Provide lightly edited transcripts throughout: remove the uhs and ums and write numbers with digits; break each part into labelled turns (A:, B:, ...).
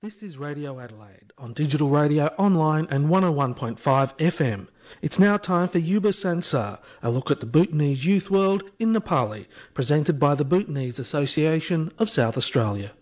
A: This is Radio Adelaide on digital radio, online and 101.5 FM. It's now time for Yuba Sansar, a look at the Bhutanese youth world in Nepali, presented by the Bhutanese Association of South Australia.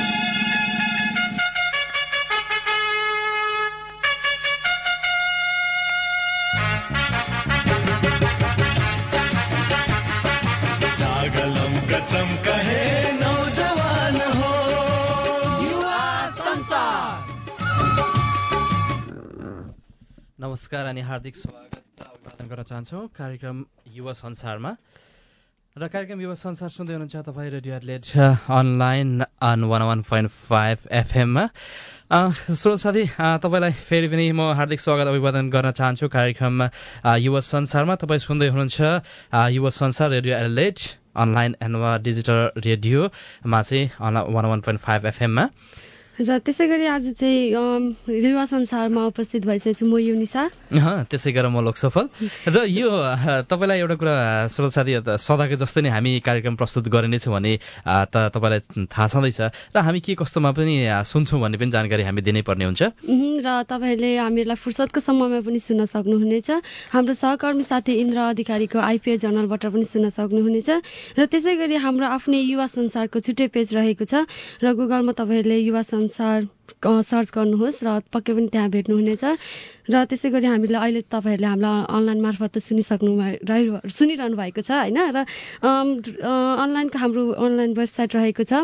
B: नमस्कार अनि हार्दिक स्वागत अभिवादन गर्न चाहन्छौँ कार्यक्रम युवा संसारमा र कार्यक्रम युवा संसार सुन्दै हुनुहुन्छ तपाईँ रेडियो एडलेट अनलाइन अन 101.5 एफएममा। श्रोता साथी, तपाईँलाई फेरि पनि म हार्दिक स्वागत अभिवादन गर्न चाहन्छु कार्यक्रम युवा संसारमा। तपाईँ सुन्दै हुनुहुन्छ युवा संसार radio Adelaide online and digital रेडियोमा चाहिँ 101.5 एफएममा।
C: र त्यसै गरी आज चाहिँ युवा संसारमा उपस्थित भइसकेको छु म युनिसा,
B: त्यसै गरेर म लोकसफल। र यो तपाईँलाई एउटा कुरा श्रोता साथी, सदाको जस्तै नै हामी कार्यक्रम प्रस्तुत गरिनेछौँ भने त तपाईँलाई थाहा छँदैछ र हामी के कस्तोमा पनि सुन्छौँ भन्ने पनि जानकारी हामी दिनै पर्ने हुन्छ
C: र तपाईँहरूले हामीलाई फुर्सदको समयमा पनि सुन्न सक्नुहुनेछ। हाम्रो सहकर्मी साथी इन्द्र अधिकारीको आइपिए जर्नलबाट पनि सुन्न सक्नुहुनेछ। र त्यसै गरी हाम्रो आफ्नै युवा संसारको छुट्टै पेज रहेको छ र गुगलमा तपाईँहरूले युवा संसार सर्च गर्नुहोस् र पक्कै पनि त्यहाँ भेट्नुहुनेछ। र त्यसै गरी हामीले अहिले तपाईँहरूले हामीलाई अनलाइन मार्फत सुनिरहनु भएको छ होइन। र अनलाइनको हाम्रो अनलाइन वेबसाइट रहेको छ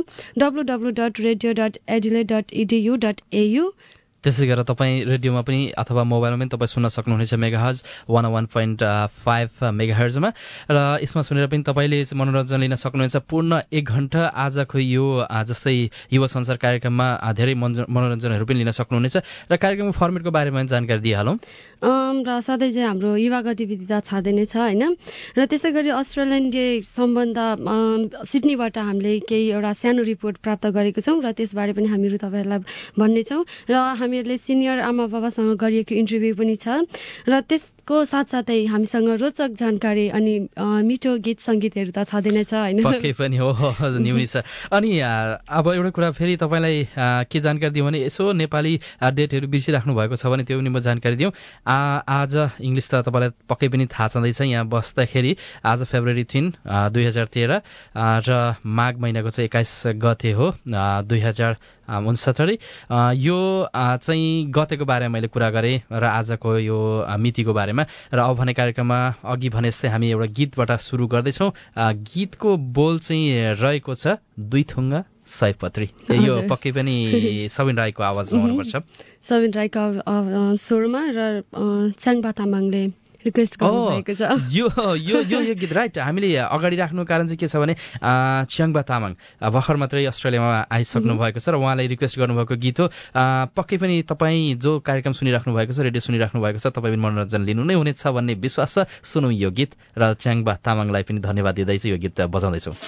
C: www.radio.adelaide.edu.au।
B: त्यसै गरेर तपाईँ रेडियोमा पनि अथवा मोबाइलमा पनि तपाईँ सुन्न सक्नुहुनेछ मेगाहर्ज 101.5 मेगाहर्जमा। र यसमा सुनेर पनि तपाईँले मनोरञ्जन लिन सक्नुहुन्छ पूर्ण 1 घण्टा। आजको यो जस्तै युवा संसार कार्यक्रममा धेरै मनोरञ्जनहरू पनि लिन सक्नुहुनेछ र कार्यक्रमको फर्मेटको बारेमा जानकारी दिइहालौँ।
C: र सधैँ चाहिँ हाम्रो युवा गतिविधिता छँदै नै छ होइन। र त्यसै गरी अस्ट्रेलियन डे सम्बन्ध सिडनीबाट हामीले केही एउटा सानो रिपोर्ट प्राप्त गरेको छौँ र त्यसबारे पनि हामीहरू तपाईँहरूलाई भन्नेछौँ। र हामीहरूले सिनियर आमा बाबासँग गरिएको इन्टरभ्यू पनि छ र त्यसको साथसाथै हामीसँग रोचक जानकारी अनि मिठो गीत सङ्गीतहरू त छँदै नै छ होइन।
B: पक्कै पनि हो न्युनी छ। अनि अब एउटा कुरा फेरि तपाईँलाई के जानकारी दिउँ भने यसो नेपाली डेटहरू बिर्सिराख्नु भएको छ भने त्यो पनि म जानकारी दिउँ। आज इङ्ग्लिस त तपाईँलाई पक्कै पनि थाहा छँदैछ, यहाँ बस्दाखेरि आज फेब्रुअरी 3 2013 र माघ महिनाको चाहिँ 21 गते हो 2069। यो चाहिँ गतेको बारेमा मैले कुरा गरेँ र आजको यो मितिको बारेमा। र अब भने कार्यक्रममा अघि भने जस्तै हामी एउटा गीतबाट सुरु गर्दैछौँ। गीतको बोल चाहिँ रहेको छ दुई थुङ्गा सयपत्री। यो पक्कै पनि सबिन राईको आवाजमा हुनुपर्छ,
C: सबिन राईको स्वरमा र च्याङबा तामाङले रिक्वेस्ट गर्नुभएको छ
B: यो गीत राइट। हामीले अगाडि राख्नु कारण चाहिँ के छ भने च्याङबा तामाङ भर्खर मात्रै अस्ट्रेलियामा आइसक्नु भएको छ र उहाँलाई रिक्वेस्ट गर्नुभएको गीत हो। पक्कै पनि तपाईँ जो कार्यक्रम सुनिराख्नु भएको छ, रेडियो सुनिराख्नु भएको छ, तपाईँ पनि मनोरञ्जन लिनु नै हुनेछ भन्ने विश्वास छ। सुनौँ यो गीत र च्याङबा तामाङलाई पनि धन्यवाद दिँदैछु। यो गीत बजाउँदैछौँ।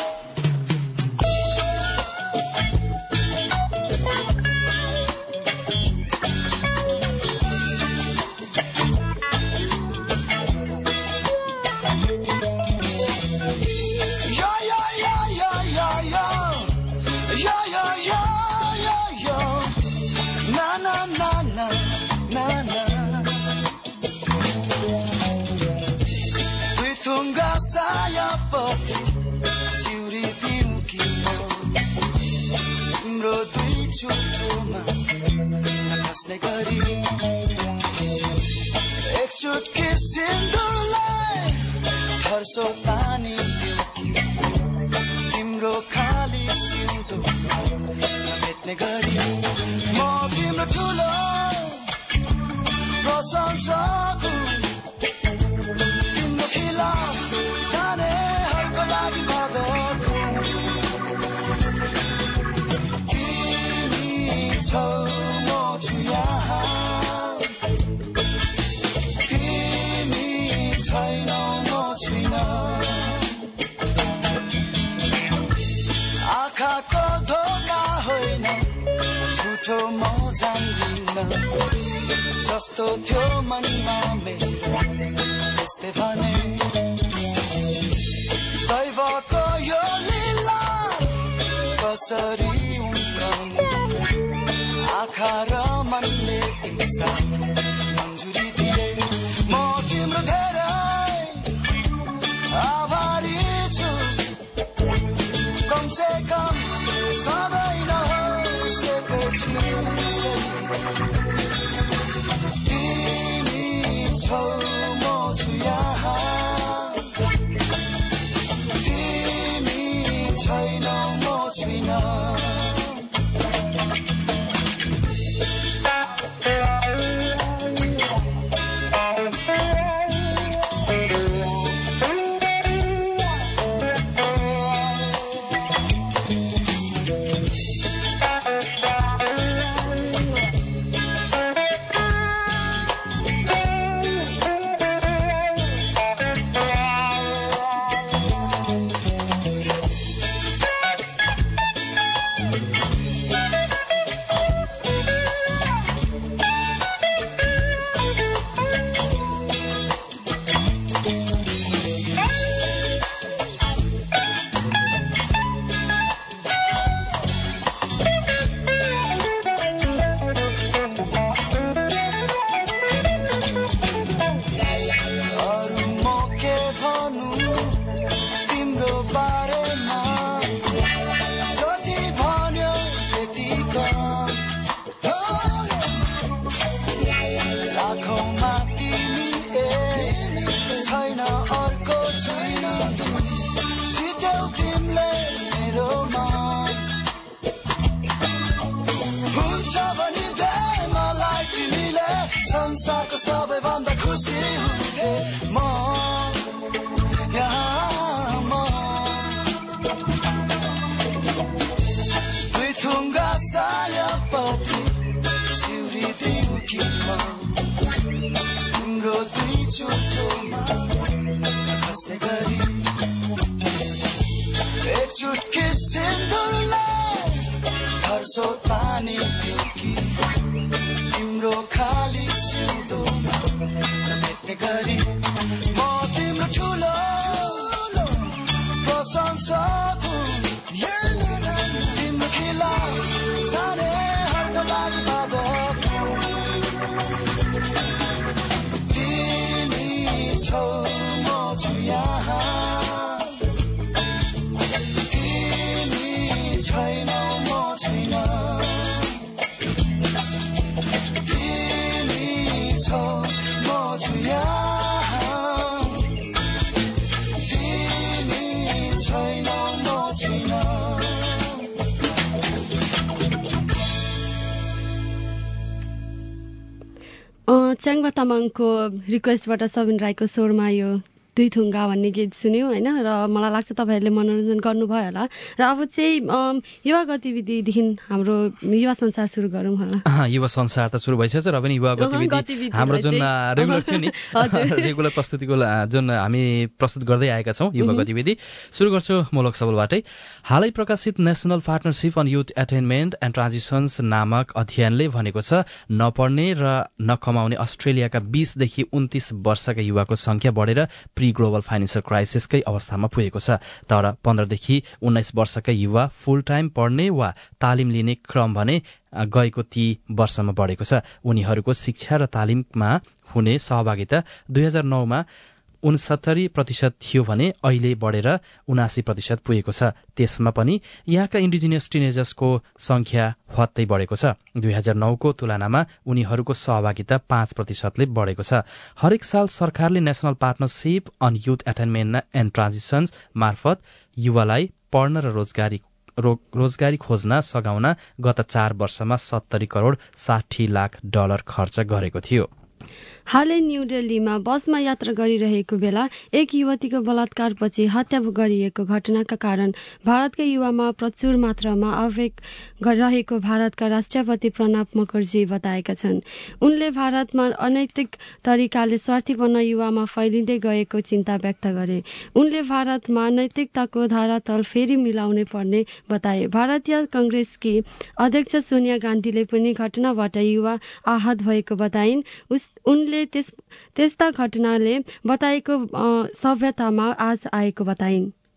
D: एक चुटकी सिन्दुरलाई थर्सो पानी तिम्रो खाली सिउँदो नभेट्ने गरी म तिम्रो ठुलो प्रशंसाको तिम्रो खिलाफ जानेहरूको लागि भदरको तिमी छौ म छु यहाँ छैनौ म छुइनँ आँखाको धोका होइन झुठो म जान्दिनँ जस्तो थियो मनमा मेरो त्यस्तै भने दैवको यो लीला कसरी उम्रनु आँखा र मनले एकसाथ मन्जुरी दिए म तिम्रो धेरै आभारी छु कम से कम सधैँ नहोसेको छु तिमी छौ म छु यहाँ तिमी छैनौ म छुइनँ संसारको सबैभन्दा खुसी हुन्थे म यहाँ म दुई थुङ्गा सायापट्टि सिउरी दिउ कि म तिम्रो दुई चुटोमा खस्ने गरी एक चुटकी सिन्दुरलाई थर्सो पानी दिउ कि तिम्रो खाली सिउँदोमा भेट्ने गरी म तिम्रो ठुलो प्रशंसक हुँ तिम्रो खिला सानेहरूको लागि बाबक तिमी छौ म छु यहाँ तिमी छैनौ म छुइनँ छौ म छु यहाँ तिमी छैनौ म छुइनँ
C: च्याङ्बा तामाङको रिक्वेस्टबाट सबिन राईको स्वरमा यो दुई थुङ्गा भन्ने गीत सुन्यौँ होइन र मलाई लाग्छ तपाईँहरूले मनोरञ्जन गर्नुभयो होला र अब चाहिँ युवा गतिविधिदेखि हाम्रो युवा संसार सुरु गरौँ होला
B: युवा संसार त सुरु भइसकेछ र पनि युवा गतिविधि हाम्रो जुन रेगुलर थियो नि रेगुलर प्रस्तुतिको जुन हामी प्रस्तुत गर्दै आएका छौँ युवा गतिविधि सुरु गर्छु मुलक सबलबाटै हालै प्रकाशित national partnership on youth attainment and transitions नामक अध्ययनले भनेको छ नपढ्ने र नकमाउने अस्ट्रेलियाका 20 देखि 29 वर्षका युवाको संख्या बढेर प्री ग्लोबल फाइनेन्सियल क्राइसिसकै अवस्थामा पुगेको छ तर 15 देखि 19 वर्षका युवा फुल टाइम पढ्ने वा तालिम लिने क्रम भने गएको 30 वर्षमा बढेको छ उनीहरूको शिक्षा र तालिममा हुने सहभागिता 2009 मा 69% थियो भने अहिले बढेर 79% पुगेको छ त्यसमा पनि यहाँका इन्डिजिनियस टिनेजर्सको संख्या हत्तै बढेको छ 2009 को तुलनामा उनीहरूको सहभागिता 5% ले बढेको छ हरेक साल सरकारले national partnership on youth attainment and transitions मार्फत युवालाई पढ्न र रोजगारी खोज्न सघाउन गत 4 वर्षमा 70 करोड 60 लाख डलर खर्च गरेको थियो
C: हालै न्यू दिल्लीमा बसमा यात्रा गरिरहेको बेला एक युवतीको बलात्कारपछि हत्या गरिएको घटनाका कारण भारतका युवामा प्रचुर मात्रामा आवेग रहेको भारतका राष्ट्रपति प्रणब मुखर्जी बताएका छन् उनले भारतमा अनैतिक तरिकाले स्वार्थीपना युवामा फैलिँदै गएको चिन्ता व्यक्त गरे उनले भारतमा नैतिकताको धरातल फेरि मिलाउनै पर्ने बताए भारतीय कांग्रेसकी अध्यक्ष सोनिया गान्धीले पनि घटनाबाट युवा आहत भएको बताइन् उनले त्यस्ता घटनाले बताएको सभ्यतामा आज आएको बताइन्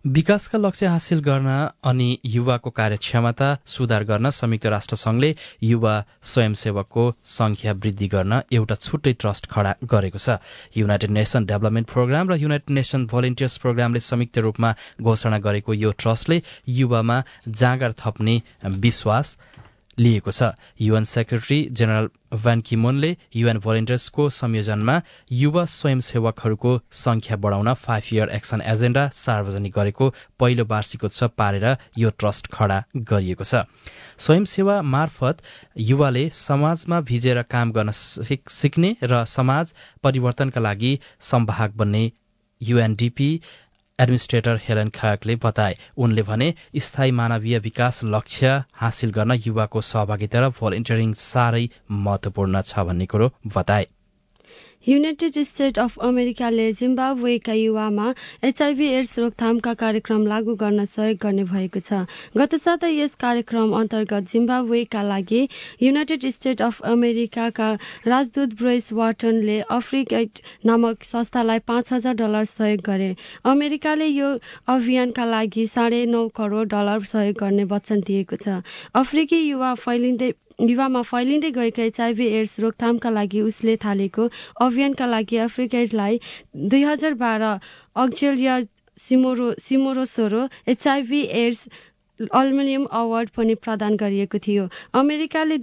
B: विकासका लक्ष्य हासिल गर्न अनि युवाको कार्यक्षमता सुधार गर्न संयुक्त राष्ट्रसंघले युवा स्वयंसेवकको संख्या वृद्धि गर्न एउटा छुट्टै ट्रस्ट खडा गरेको छ। युनाइटेड नेशन डेभलपमेन्ट प्रोग्राम र युनाइटेड नेशन भोलिन्टियर्स प्रोग्रामले संयुक्त रूपमा घोषणा गरेको यो ट्रस्टले युवामा जाँगर थप्ने विश्वास लिएको छ। UN secretary general Ban Ki मुनले युएन भोलिन्टियर्सको संयोजनमा युवा स्वयंसेवकहरूको संख्या बढाउन 5 इयर एक्सन एजेण्डा सार्वजनिक गरेको पहिलो वार्षिकोत्सव पारेर यो ट्रस्ट खडा गरिएको छ। स्वयंसेवा मार्फत युवाले समाजमा भिजेर काम गर्न सिक्ने र समाज परिवर्तनका लागि संवाहक बन्ने युएनडीपी एडमिनिस्ट्रेटर हेलन खायकले बताए। उनले भने स्थायी मानवीय विकास लक्ष्य हासिल गर्न युवाको सहभागिता र भोलिन्टियरिङ साह्रै महत्वपूर्ण छ भन्ने कुरो बताए।
C: युनाइटेड स्टेट अफ अमेरिकाले जिम्बाब्वेका युवामा एचआईभी एड्स रोकथामका कार्यक्रम लागू गर्न सहयोग गर्ने भएको छ। गत साता यस कार्यक्रम अन्तर्गत जिम्बाब्वेका लागि युनाइटेड स्टेट अफ अमेरिकाका राजदूत ब्रुस वाटनले अफ्रिकेट नामक संस्थालाई $5,000 सहयोग गरे। अमेरिकाले यो अभियानका लागि $9.5 करोड सहयोग गर्ने वचन दिएको छ। अफ्रिकी युवामा फैलिँदै गएको एचआईभी एड्स रोकथामका लागि उसले थालेको अभियानका लागि अफ्रिकेटलाई 2012 अक्जेलिया सिमोरोसोरो एचआईभी एड्स अल्युमिनियम अवार्ड पनि प्रदान गरिएको थियो। अमेरिकाले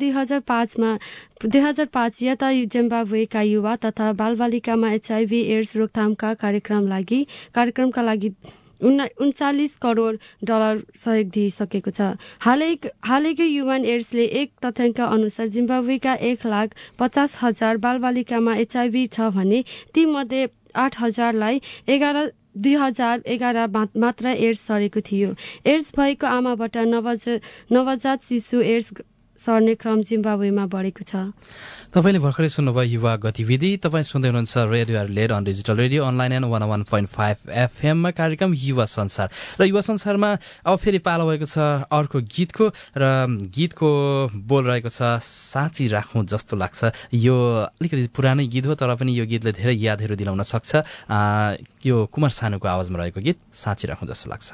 C: 2005 यता जिम्बाब्वेका युवा तथा बालबालिकामा एचआईभी एड्स रोकथामका कार्यक्रमका लागि $39 करोड सहयोग दिइसकेको छ। हालैको युएन एड्सले एक तथ्याङ्क अनुसार जिम्बाब्वेका 1,50,000 बालबालिकामा एचआईभी छ भने ती मध्ये 8,000लाई 2011 मात्र एड्स सरेको थियो। एड्स भएको आमाबाट नवजात शिशु एड्स सर्ने क्रम जिम्बाब्वेमा बढेको छ।
B: तपाईले भर्खरै सुन्नुभयो युवा गतिविधि। तपाईँ सुन्दै हुनुहुन्छ radio Adelaide on digital radio online and 101.5 एफएममा कार्यक्रम युवा संसार। र युवा संसारमा अब फेरि पालो भएको छ अर्को गीतको, र गीतको बोल रहेको छ साँची राखौँ जस्तो लाग्छ। यो अलिकति पुरानै गीत हो तर पनि यो गीतले धेरै यादहरू दिलाउन सक्छ। यो कुमार सानुको आवाजमा रहेको गीत साँची राखौँ जस्तो लाग्छ।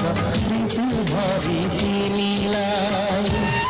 D: ऋतुभरि तिमीलाई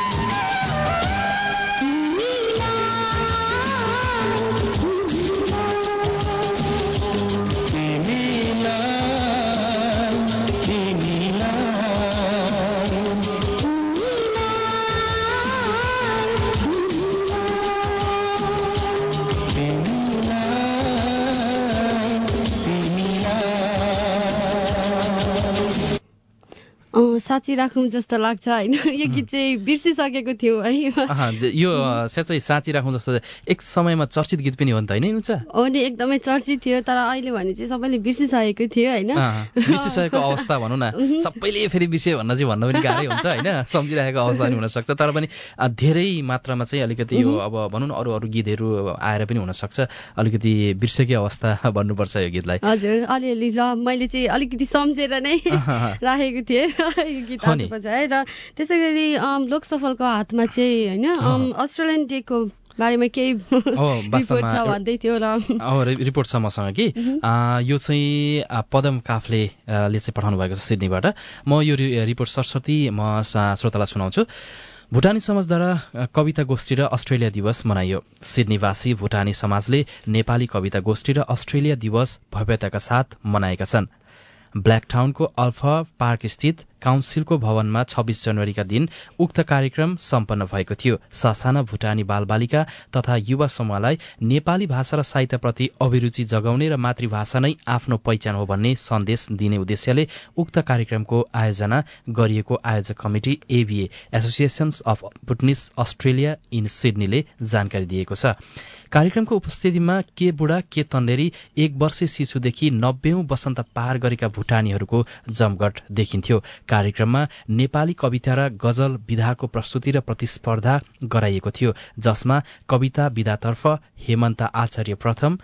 C: साँच्ची राखौँ जस्तो लाग्छ होइन यो गीत चाहिँ बिर्सिसकेको थियो है
B: यो साँच्चै साँच्ची राखौँ जस्तो एक समयमा चर्चित गीत पनि हो नि त होइन
C: हो नि एकदमै चर्चित थियो तर अहिले भने चाहिँ सबैले बिर्सिसकेको थियो होइन
B: बिर्सिसकेको अवस्था भनौँ न सबैले फेरि बिर्स्यो भन्न चाहिँ भन्न पनि गाह्रै हुन्छ होइन सम्झिरहेको अवस्था पनि हुनसक्छ तर पनि धेरै मात्रामा चाहिँ अलिकति यो अब भनौँ न अरू अरू गीतहरू आएर पनि हुनसक्छ अलिकति बिर्सेकै अवस्था भन्नुपर्छ यो गीतलाई
C: हजुर अलिअलि र मैले चाहिँ अलिकति सम्झेर नै राखेको थिएँ गीत आजपछि है र त्यसै गरी लोकसफलको हातमा चाहिँ होइन अस्ट्रेलियन डेको बारेमा केही रिपोर्ट छ भन्दै थियो र
B: रिपोर्ट छ मसँग कि यो चाहिँ पदम काफ्लेले चाहिँ पठाउनु भएको छ सिडनीबाट म यो रिपोर्ट सरस्वती म श्रोतालाई सुनाउँछु भुटानी समाजद्वारा कविता गोष्ठी र अस्ट्रेलिया दिवस मनाइयो सिडनीवासी भुटानी समाजले नेपाली कविता गोष्ठी र अस्ट्रेलिया दिवस भव्यताका साथ मनाएका छन् ब्ल्याकटाउनको अल्फा पार्क स्थित काउन्सिलको भवनमा 26 जनवरीका दिन उक्त कार्यक्रम सम्पन्न भएको थियो ससाना भुटानी बालबालिका तथा युवा समूहलाई नेपाली भाषा र साहित्यप्रति अभिरुचि जगाउने र मातृभाषा नै आफ्नो पहिचान हो भन्ने सन्देश दिने उद्देश्यले उक्त कार्यक्रमको आयोजना गरिएको आयोजक committee ABA associations of Bhutanese Australia in सिडनीले जानकारी दिएको छ कार्यक्रमको उपस्थितिमा के बुढा के तन्नेरी 1 वर्षे शिशुदेखि 90औं वसन्त पार गरेका भुटानीहरूको जमघट देखिन्थ्यो कार्यक्रममा नेपाली कविता र गजल विधाको प्रस्तुति र प्रतिस्पर्धा गराइएको थियो जसमा कविता विधातर्फ हेमन्त आचार्य प्रथम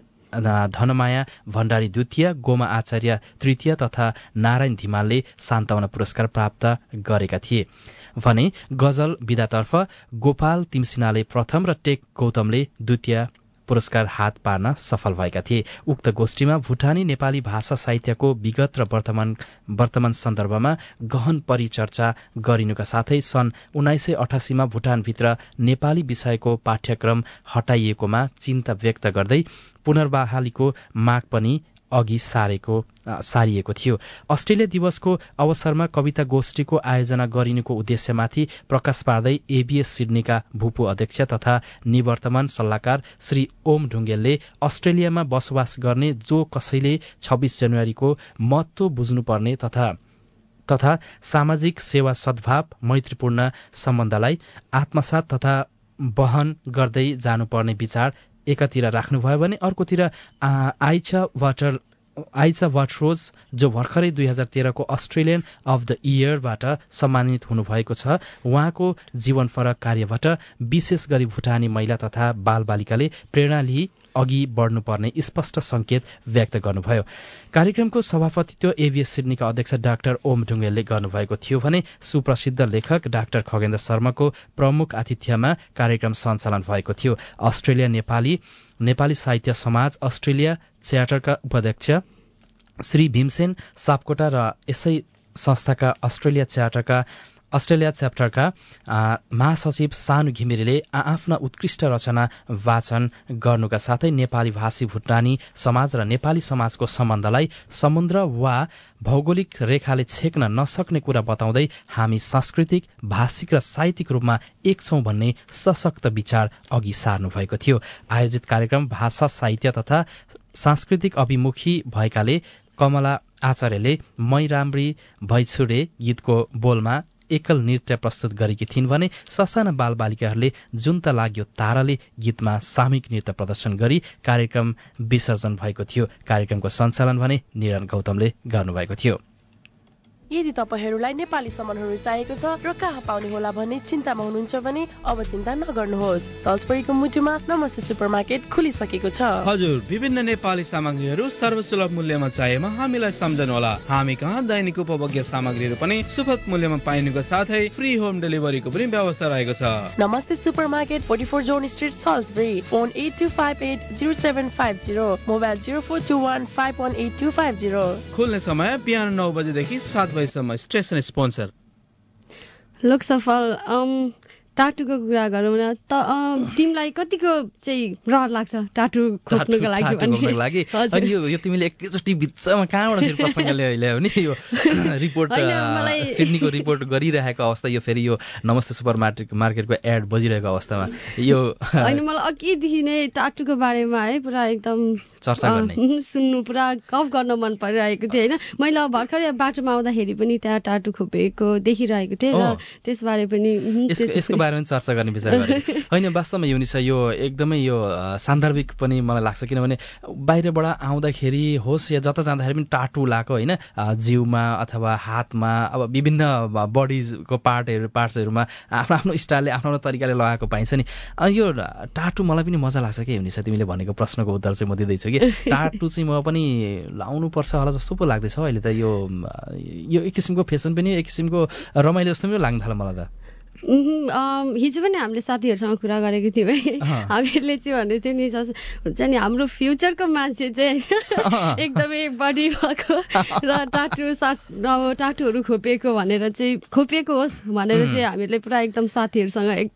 B: धनमाया भण्डारी द्वितीय गोमा आचार्य तृतीय तथा नारायण धिमालले सान्तवना पुरस्कार प्राप्त गरेका थिए भने गजल विधातर्फ गोपाल तिमसिनाले प्रथम र टेक गौतमले द्वितीय पुरस्कार हात पार्न सफल भएका थिए उक्त गोष्ठीमा भुटानी नेपाली भाषा साहित्यको विगत र वर्तमान सन्दर्भमा गहन परिचर्चा गरिनुका साथै सन् 1988 मा भुटानभित्र नेपाली विषयको पाठ्यक्रम हटाइएकोमा चिन्ता व्यक्त गर्दै पुनर्बहालीको माग पनि अघि सारिएको थियो अस्ट्रेलिया दिवसको अवसरमा कविता गोष्ठीको आयोजना गरिनुको उद्देश्यमाथि प्रकाश पार्दै एबीएस सिडनीका भूपू अध्यक्ष तथा निवर्तमान सल्लाहकार श्री ओम ढुङ्गेलले अस्ट्रेलियामा बसोबास गर्ने जो कसैले 26 जनवरीको महत्व बुझ्नुपर्ने तथा सामाजिक सेवा सद्भाव मैत्रीपूर्ण सम्बन्धलाई आत्मसात तथा वहन गर्दै जानुपर्ने विचार एकातिर राख्नुभयो भने अर्कोतिर आइचा वाटरोज जो भर्खरै 2013 को अस्ट्रेलियन अफ द इयरबाट सम्मानित हुनुभएको छ उहाँको जीवनपरक कार्यबाट विशेष गरी भुटानी महिला तथा बालबालिकाले प्रेरणा लिई अघि बढ्नुपर्ने स्पष्ट संकेत व्यक्त गर्नुभयो कार्यक्रमको सभापतित्व एबीएस सिडनीका अध्यक्ष डाक्टर ओम ढुङ्गेलले गर्नुभएको थियो भने सुप्रसिद्ध लेखक डाक्टर खगेन्द्र शर्माको प्रमुख आतिथ्यमा कार्यक्रम सञ्चालन भएको थियो अस्ट्रेलिया नेपाली साहित्य समाज अस्ट्रेलिया च्यार्टरका उपाध्यक्ष श्री भीमसेन सापकोटा र यसै संस्थाका अस्ट्रेलिया च्याप्टरका महासचिव सानु घिमिरेले आफ्ना उत्कृष्ट रचना वाचन गर्नुका साथै नेपाली भाषी भुटानी समाज र नेपाली समाजको सम्बन्धलाई समुद्र वा भौगोलिक रेखाले छेक्न नसक्ने कुरा बताउँदै हामी सांस्कृतिक भाषिक र साहित्यिक रूपमा एक छौं भन्ने सशक्त विचार अघि सार्नु भएको थियो आयोजित कार्यक्रम भाषा साहित्य तथा सांस्कृतिक अभिमुखी भएकाले कमला आचार्यले मै राम्री भैछुडे गीतको बोलमा एकल नृत्य प्रस्तुत गरेकी थिइन् भने ससाना बालबालिकाहरूले जुन त लाग्यो ताराले गीतमा सामूहिक नृत्य प्रदर्शन गरी कार्यक्रम विसर्जन भएको थियो कार्यक्रमको सञ्चालन भने निरन गौतमले गर्नुभएको थियो
E: यदि तपाईहरुलाई नेपाली सामानहरु चाहिएको छ र कहाँ पाउने होला भन्ने चिन्तामा हुनुहुन्छ भने अब चिन्ता नगर्नुहोस् सल्सबरीको मुटुमा नमस्ते सुपरमार्केट खुलिसकेको छ
F: हजुर विभिन्न नेपाली सामग्रीहरु सर्वसुलभ मूल्यमा चाहिएमा हामीलाई सम्झनु होला हामी कहाँ दैनिक उपभोग्य सामग्रीहरु पनि सुपथ मूल्यमा पाइनुको साथै फ्री होम डेलिभरीको पनि व्यवस्था रहेको छ
E: Namaste supermarket 44 John street Salisbury phone 82580750 mobile 0421518250
F: खुल्ने समय बिहान 9 बजेदेखि 7 बजेसम्म स्टेसन स्पोन्सर।
C: लोकसफल टाटुको कुरा गरौँ न त तिमीलाई कतिको चाहिँ रहर लाग्छ टाटु खोप्नुको लागि
B: अनि यो तिमीले एकैचोटि बिचमा कहाँबाट फेरि प्रसङ्ग ल्यायो नि यो रिपोर्ट सिडनीको रिपोर्ट गरिरहेको अवस्था यो फेरि यो नमस्ते सुपर मार्केटको एड बजिरहेको अवस्थामा यो
C: होइन मलाई अघिदेखि नै टाटुको बारेमा है पुरा एकदम
B: चर्चा गर्ने
C: सुन्नु पुरा गफ गर्न मन परिरहेको थियो होइन मैले अब भर्खरै बाटोमा आउँदाखेरि पनि त्यहाँ टाटु खोपेको देखिरहेको थिएँ र त्यसबारे पनि
B: यसको बारेमा चर्चा गर्ने विचार गरेँ होइन वास्तवमा युनिस यो एकदमै यो सान्दर्भिक पनि मलाई लाग्छ किनभने बाहिरबाट आउँदाखेरि होस् या जता जाँदाखेरि पनि टाटु लगाएको होइन जिउमा अथवा हातमा अब विभिन्न बडीको पार्ट्सहरूमा आफ्नो आफ्नो स्टाइलले आफ्नो आफ्नो तरिकाले लगाएको पाइन्छ नि यो टाटु मलाई पनि मजा लाग्छ के युनिस तिमीले भनेको प्रश्नको उत्तर चाहिँ म दिँदैछु कि टाटु चाहिँ म पनि लाउनु पर्छ होला जस्तो पो लाग्दैछ अहिले त यो एक किसिमको फेसन पनि एक किसिमको रमाइलो जस्तो पनि लाग्न थाल्यो मलाई त
C: हिजो पनि हामीले साथीहरूसँग कुरा गरेको थियौँ है हामीहरूले चाहिँ भन्दै थियो नि हुन्छ नि हाम्रो फ्युचरको मान्छे चाहिँ एकदमै बडी भएको र टाटुहरू खोपिएको भनेर चाहिँ खोपिएको होस् भनेर चाहिँ हामीहरूले पुरा एकदम साथीहरूसँग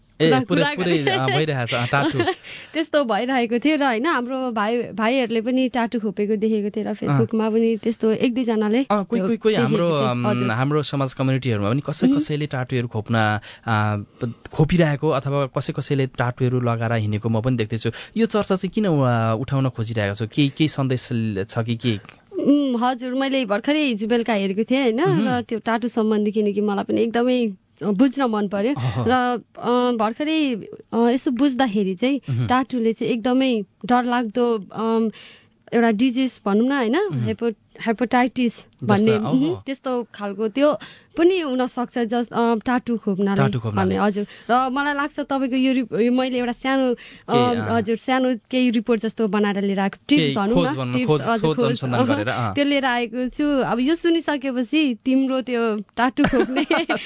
C: त्यस्तो भइरहेको थियो र होइन हाम्रो भाइहरूले पनि टाटु खोपेको देखेको थियो र फेसबुकमा पनि त्यस्तो एक दुईजनाले
B: कोही हाम्रो समाज कम्युनिटीहरूमा पनि कसैले टाटुहरू खोपिरहेको अथवा कसैले टाटुहरू लगाएर हिँडेको म पनि देख्दैछु यो चर्चा चाहिँ किन उठाउन खोजिरहेको छु केही सन्देश छ कि के
C: हजुर मैले भर्खरै हिजो बेलुका हेरेको थिएँ होइन र त्यो टाटु सम्बन्धी किनकि मलाई पनि एकदमै बुझ्न मन पर्यो र भर्खरै यसो बुझ्दाखेरि चाहिँ टाटुले चाहिँ एकदमै डरलाग्दो एउटा डिजिज भनौँ न होइन हेपाटाइटिस भन्ने त्यस्तो खालको त्यो पनि हुन सक्छ टाटु खोप्नाले हजुर र मलाई लाग्छ तपाईँको यो मैले एउटा सानो केही रिपोर्ट जस्तो बनाएर लिएर आएको टिप्स भनौँ न त्यो लिएर आएको छु अब यो सुनिसकेपछि तिम्रो त्यो टाटु खोप्ने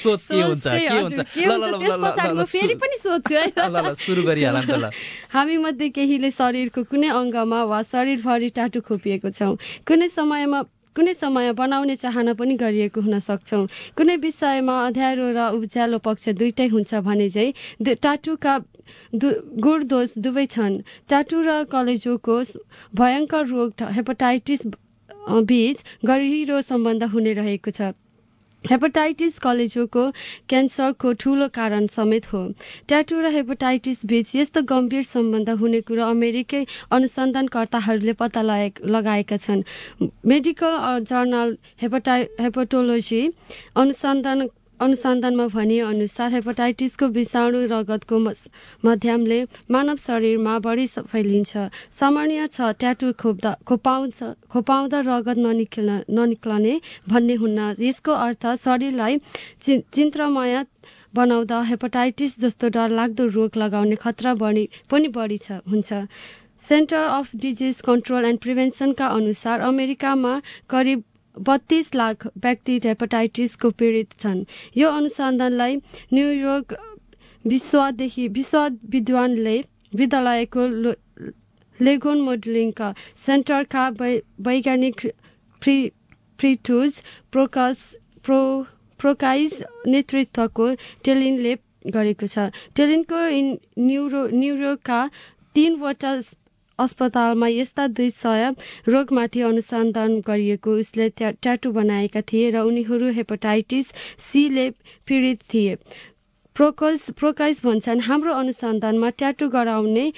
C: फेरि पनि सोध्छु है
B: सुरु गरिहालौँ
C: हामी मध्ये केहीले शरीरको कुनै अङ्गमा वा शरीरभरि टाटु खोपिएको छौँ कुनै समय बनाउने चाहना पनि गरिएको हुन सक्छौँ कुनै विषयमा अँध्यारो र उज्यालो पक्ष दुईटै हुन्छ भने चाहिँ टाटुका गुण दोष दुवै छन् टाटु र कलेजोको भयङ्कर रोग हेपाटाइटिस बीच गहिरो सम्बन्ध हुने रहेको छ हेपाटाइटिस कलेजोको क्यान्सरको ठूलो कारण समेत हो ट्याटु र हेपाटाइटिस बीच यस्तो गम्भीर सम्बन्ध हुने कुरो अमेरिकी अनुसन्धानकर्ताहरूले पत्ता लगाएका छन् मेडिकल जर्नल हेपाटोलोजी अनुसन्धानमा भनिए अनुसार हेपाटाइटिसको विषाणु रगतको माध्यमले मानव शरीरमा बढी फैलिन्छ सामान्य छ ट्याटु खोपाउँदा रगत ननिक्लने भन्ने हुन्न यसको अर्थ शरीरलाई चिन्त्रमय बनाउँदा हेपाटाइटिस जस्तो डरलाग्दो रोग लगाउने खतरा पनि बढी हुन्छ centre of disease control and प्रिभेन्सनका अनुसार अमेरिकामा करिब 32 लाख व्यक्ति हेपाटाइटिसको पीडित छन् यो अनुसन्धानलाई न्युयोर्क विश्वविद्यालयको लेगोन मोडलिङका सेन्टरका वैज्ञानिक फ्रिटुज प्रोकाइज नेतृत्वको टेलिनले गरेको छ टेलिनको न्युयोर्कका 3वटा अस्पतालमा यस्ता 200 रोगमाथि अनुसन्धान गरिएको उसले ट्याटु बनाएका थिए र उनीहरू हेपाटाइटिस सीले पीडित थिए प्रोकाइज भन्छन् हाम्रो अनुसन्धानमा ट्याटु गराउने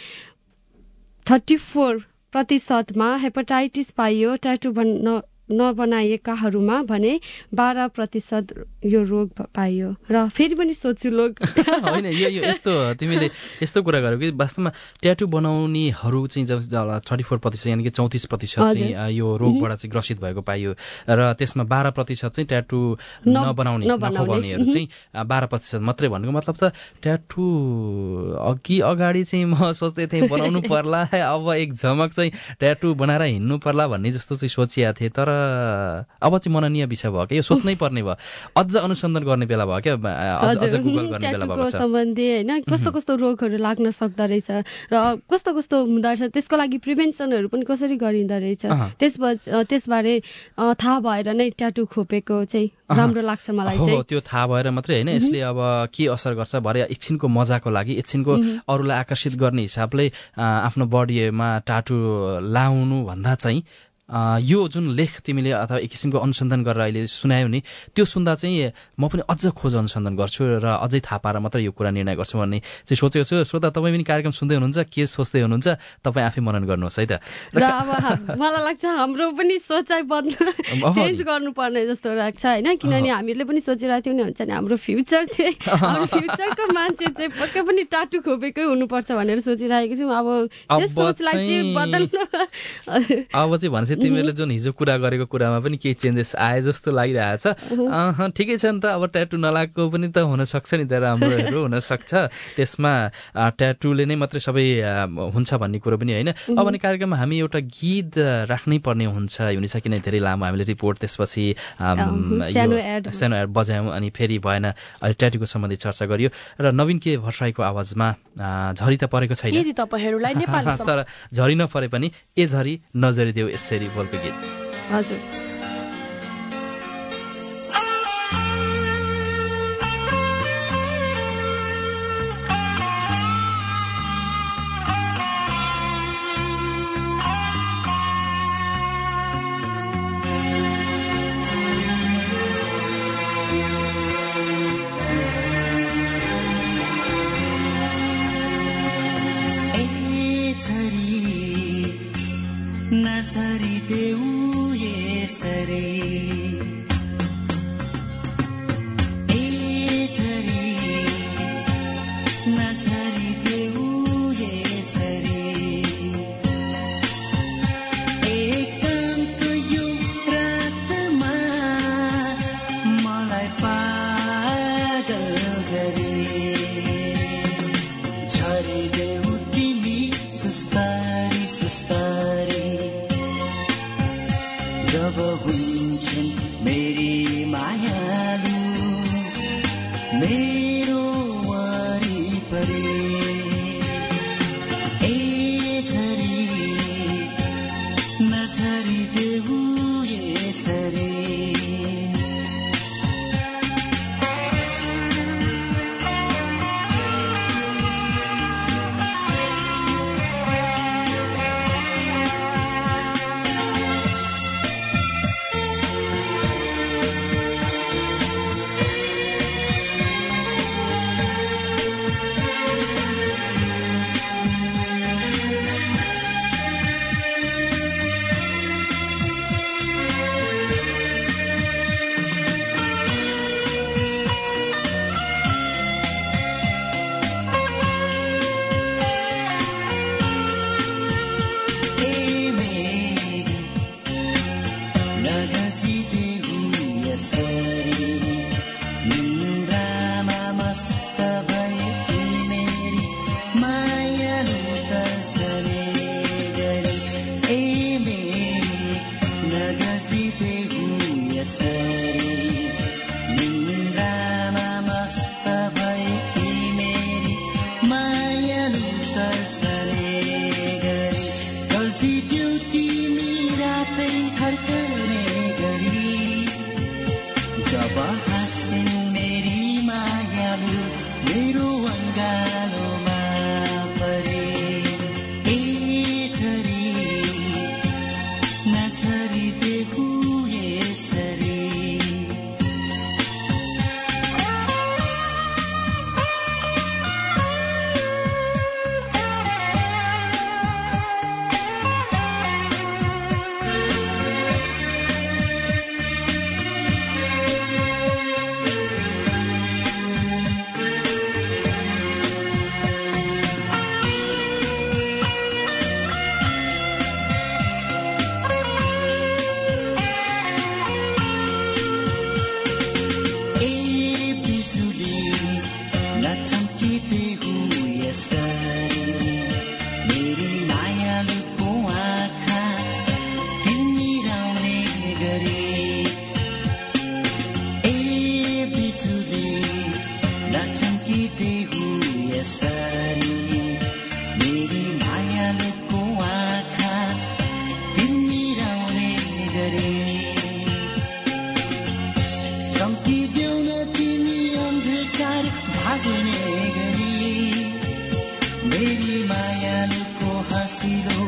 C: 34% हेपाटाइटिस पाइयो ट्याटु नबनाएकाहरूमा भने 12% यो रोग पाइयो र फेरि पनि सोध्छु लोग
B: होइन यो यस्तो तिमीले यस्तो कुरा गर्यो कि वास्तवमा ट्याटु बनाउनेहरू चाहिँ 34% यानि कि 34% चाहिँ यो रोगबाट चाहिँ ग्रसित भएको पाइयो र त्यसमा 12% चाहिँ ट्याटु नबनाउनेहरू चाहिँ 12% मात्रै भनेको मतलब त ट्याटु अगाडि चाहिँ म सोच्दै थिएँ बनाउनु पर्ला अब एक झमक चाहिँ ट्याटु बनाएर हिँड्नु पर्ला भन्ने जस्तो चाहिँ सोचिएको थिएँ तर अब चाहिँ मननीय विषय भयो क्या, यो सोच्नै पर्ने भयो, अझ अनुसन्धान गर्ने बेला भयो क्या, अझ गुगल गर्ने बेला भयो
C: सम्बन्धी होइन कस्तो कस्तो रोगहरू लाग्न सक्दो रहेछ र कस्तो कस्तो हुँदो रहेछ, त्यसको लागि प्रिभेन्सनहरू पनि कसरी गरिँदो रहेछ, त्यसबारे थाहा भएर नै ट्याटु खोपेको चाहिँ राम्रो लाग्छ मलाई चाहिँ।
B: त्यो थाहा भएर मात्रै होइन, यसले अब के असर गर्छ भरे एकछिनको मजाको लागि, एकछिनको अरूलाई आकर्षित गर्ने हिसाबले आफ्नो बडीमा टाटु लाउनु भन्दा चाहिँ यो जुन लेख तिमीले अथवा एक किसिमको अनुसन्धान गरेर अहिले सुनायौ नि, त्यो सुन्दा चाहिँ म पनि अझ खोज अनुसन्धान गर्छु र अझै थाहा पाएर मात्र यो कुरा निर्णय गर्छु भन्ने चाहिँ सोचेको छु। श्रोता, तपाईँ पनि कार्यक्रम सुन्दै हुनुहुन्छ, के सोच्दै हुनुहुन्छ तपाईँ आफै मनन गर्नुहोस् है त।
C: र अब मलाई लाग्छ हाम्रो पनि सोचाइ चेन्ज गर्नुपर्ने जस्तो लाग्छ होइन, किनभने हामीहरूले पनि सोचिरहेको थियौँ नि, हुन्छ नि हाम्रो फ्युचर चाहिँ हाम्रो फ्युचरको मान्छे चाहिँ पक्कै पनि टाटु खोपेकै हुनुपर्छ भनेर सोचिरहेको छौँ। अब त्यस सोचलाई चाहिँ बदल्नु
B: अब चाहिँ भनेपछि तिमीहरूले जुन हिजो कुरा गरेको कुरामा पनि केही चेन्जेस आए जस्तो लागिरहेछ। ठिकै छ नि त, अब ट्याटु नलागेको पनि त हुनसक्छ नि त, राम्रोहरू हुनसक्छ, त्यसमा ट्याटुले नै मात्रै सबै हुन्छ भन्ने कुरो पनि होइन। अब भने कार्यक्रममा हामी एउटा गीत राख्नै पर्ने हुन्छ युनिसा, किन धेरै लामो हामीले रिपोर्ट त्यसपछि सानो एड बजायौँ अनि फेरि भएन, अहिले ट्याटुको सम्बन्धी चर्चा गरियो र नवीन के भट्टराईको आवाजमा झरी त परेको छैन तर झरी नपरे पनि ए झरी नजरी देऊ यसरी बोलको गीत।
C: हजुर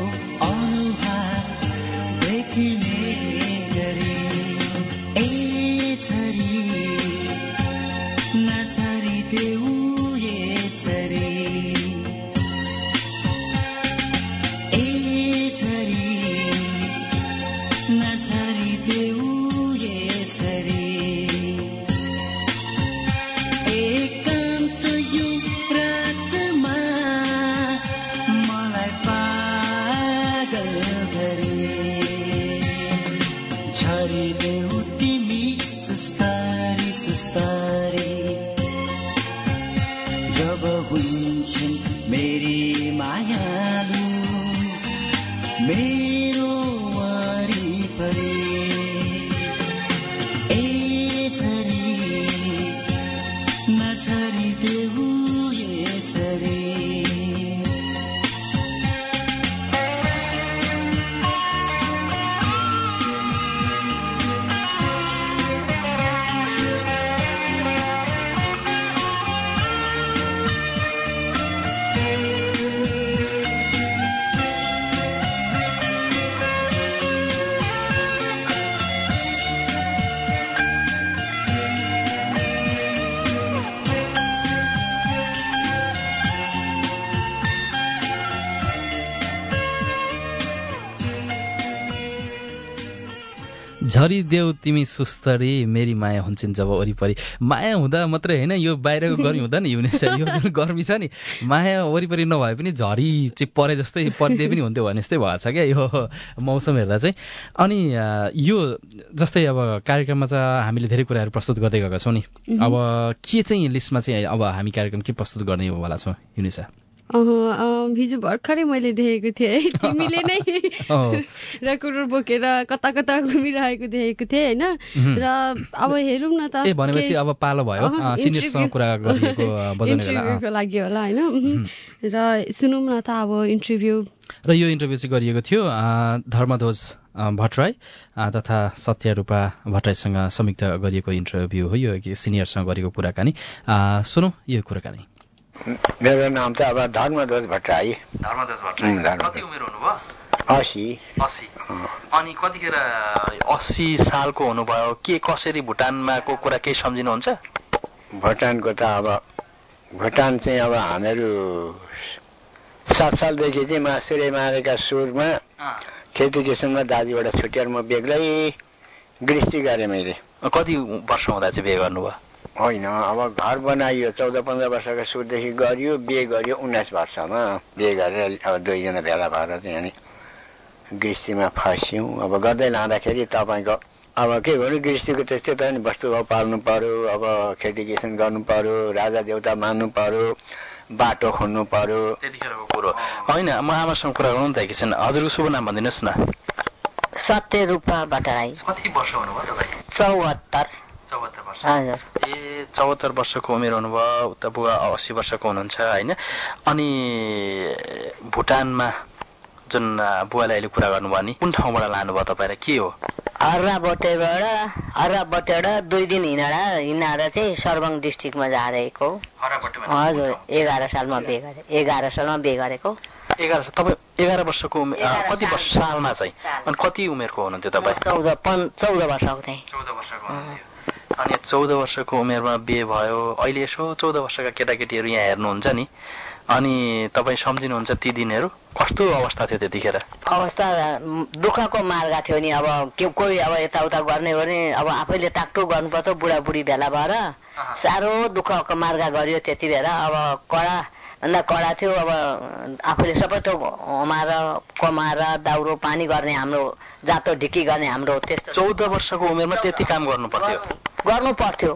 D: अनुहार देखिने गरी यसरी नसरी देऊ यसरी यसरी नसरी देऊ यसरी एकान्त यो रातमा मलाई पागल गरे झरिदेऊ तिमी सुस्तारी सुस्तारी जब हुन्छन् मेरी मायालु मेरो वरिपरि यसरी नछरिदेऊ यसरी
B: झरिदेऊ तिमी सुस्तरी मेरी माया हुन्छन् जब वरिपरि माया हुँदा मात्रै होइन यो बाहिरको गर्मी हुँदा नि हुनेछ यो जुन गर्मी छ नि माया वरिपरि नभए पनि झरी चाहिँ परे जस्तै परिदिए पनि हुन्थ्यो भने जस्तै भएको छ क्या यो मौसम हेर्दा चाहिँ अनि यो जस्तै अब कार्यक्रममा चाहिँ हामीले धेरै कुराहरू प्रस्तुत गर्दै गएका छौँ नि अब के चाहिँ लिस्टमा चाहिँ अब हामी कार्यक्रम के प्रस्तुत गर्ने होला छौँ युनिसा
C: हिजो भर्खरै मैले देखेको थिएँ है तिमीले नै रेकर्डर बोकेर कता कता घुमिरहेको देखेको थिएँ होइन र अब हेरौँ न त
B: भनेपछि अब पालो भयो सिनियरसँग कुरा गरिएको
C: इन्टरभ्यूको लागि होला होइन र सुनौँ न त अब इन्टरभ्यू
B: र यो इन्टरभ्यू चाहिँ गरिएको थियो धर्मध्वज भट्टराई तथा सत्यरूपा भट्टराईसँग संयुक्त गरिएको इन्टरभ्यू हो यो सिनियरसँग गरेको कुराकानी सुनौँ यो कुराकानी
G: मेरो नाम चाहिँ अब धर्मध्वज भट्टराई
B: कति उमेर हुनुभयो
G: 80
B: अनि कतिखेर 80 सालको हुनुभयो के कसरी भुटानमा को कुरा केही सम्झिनुहुन्छ
G: भुटानको त अब भुटान चाहिँ अब हामीहरू 7 सालदेखि चाहिँ मासुरे मारेका सुरमा खेती किसानमा दाजुबाट छुटेर म बेग्लै गृहस्थी गरेँ मैले
B: कति वर्ष हुँदा चाहिँ बिहे गर्नुभयो
G: होइन अब घर बनाइयो 14-15 वर्षको सुरदेखि गरियो बिहे गरियो 19 वर्षमा बिहे गरेर अब दुईजना भेला भएर चाहिँ अनि गृहस्थीमा फस्यौँ अब गर्दै लाँदाखेरि तपाईँको अब के गर्नु गृहस्थीको त्यस्तै त नि वस्तुभाव पाल्नु पर्यो अब खेती किसान गर्नु पर्यो राजा देवता मान्नु पर्यो बाटो खन्नु पर्यो
B: त्यतिखेरको कुरो होइन म आमासँग कुरा गर्नु त एकछिन हजुरको शुभ नाम भनिदिनुहोस् न
H: सत्यरूपा भट्टराई
B: कति वर्ष हुनुभयो तपाईँ
H: 74
B: वर्ष हजुर ए 74 वर्षको उमेर हुनुभयो उता बुवा 80 वर्षको हुनुहुन्छ होइन अनि भुटानमा जुन बुवाले अहिले कुरा गर्नुभयो नि कुन ठाउँबाट लानुभयो तपाईँलाई के हो
H: हर्राबोटेबाट 2 दिन हिँडेर चाहिँ सर्वङ डिस्ट्रिक्टमा जारहेको हजुर 11 सालमा बिहे गरेको
B: 11 तपाईँ 11 वर्षको कति वर्ष सालमा चाहिँ अनि कति उमेरको हुनुहुन्थ्यो तपाईँ
H: 14 वर्षको थिएँ
B: 14 वर्षको हुनुहुन्थ्यो अनि 14 वर्षको उमेरमा बिहे भयो अहिले यसो 14 वर्षका केटाकेटीहरू यहाँ हेर्नुहुन्छ नि अनि तपाईँ सम्झिनुहुन्छ ती दिनहरू कस्तो अवस्था थियो त्यतिखेर
H: अवस्था दुःखको मार्ग थियो नि अब कोही अब यताउता गर्ने भने अब आफैले टाकटुक गर्नुपर्छ बुढाबुढी भेला भएर साह्रो दुःखको मार्ग गरियो त्यति बेला अब भन्दा कडा थियो अब आफूले सबै थोक हमाएर कमाएर दाउरो पानी गर्ने हाम्रो जातो ढिकी गर्ने हाम्रो त्यस्तो
B: 14 वर्षको उमेरमा त्यति काम गर्नु
H: पर्थ्यो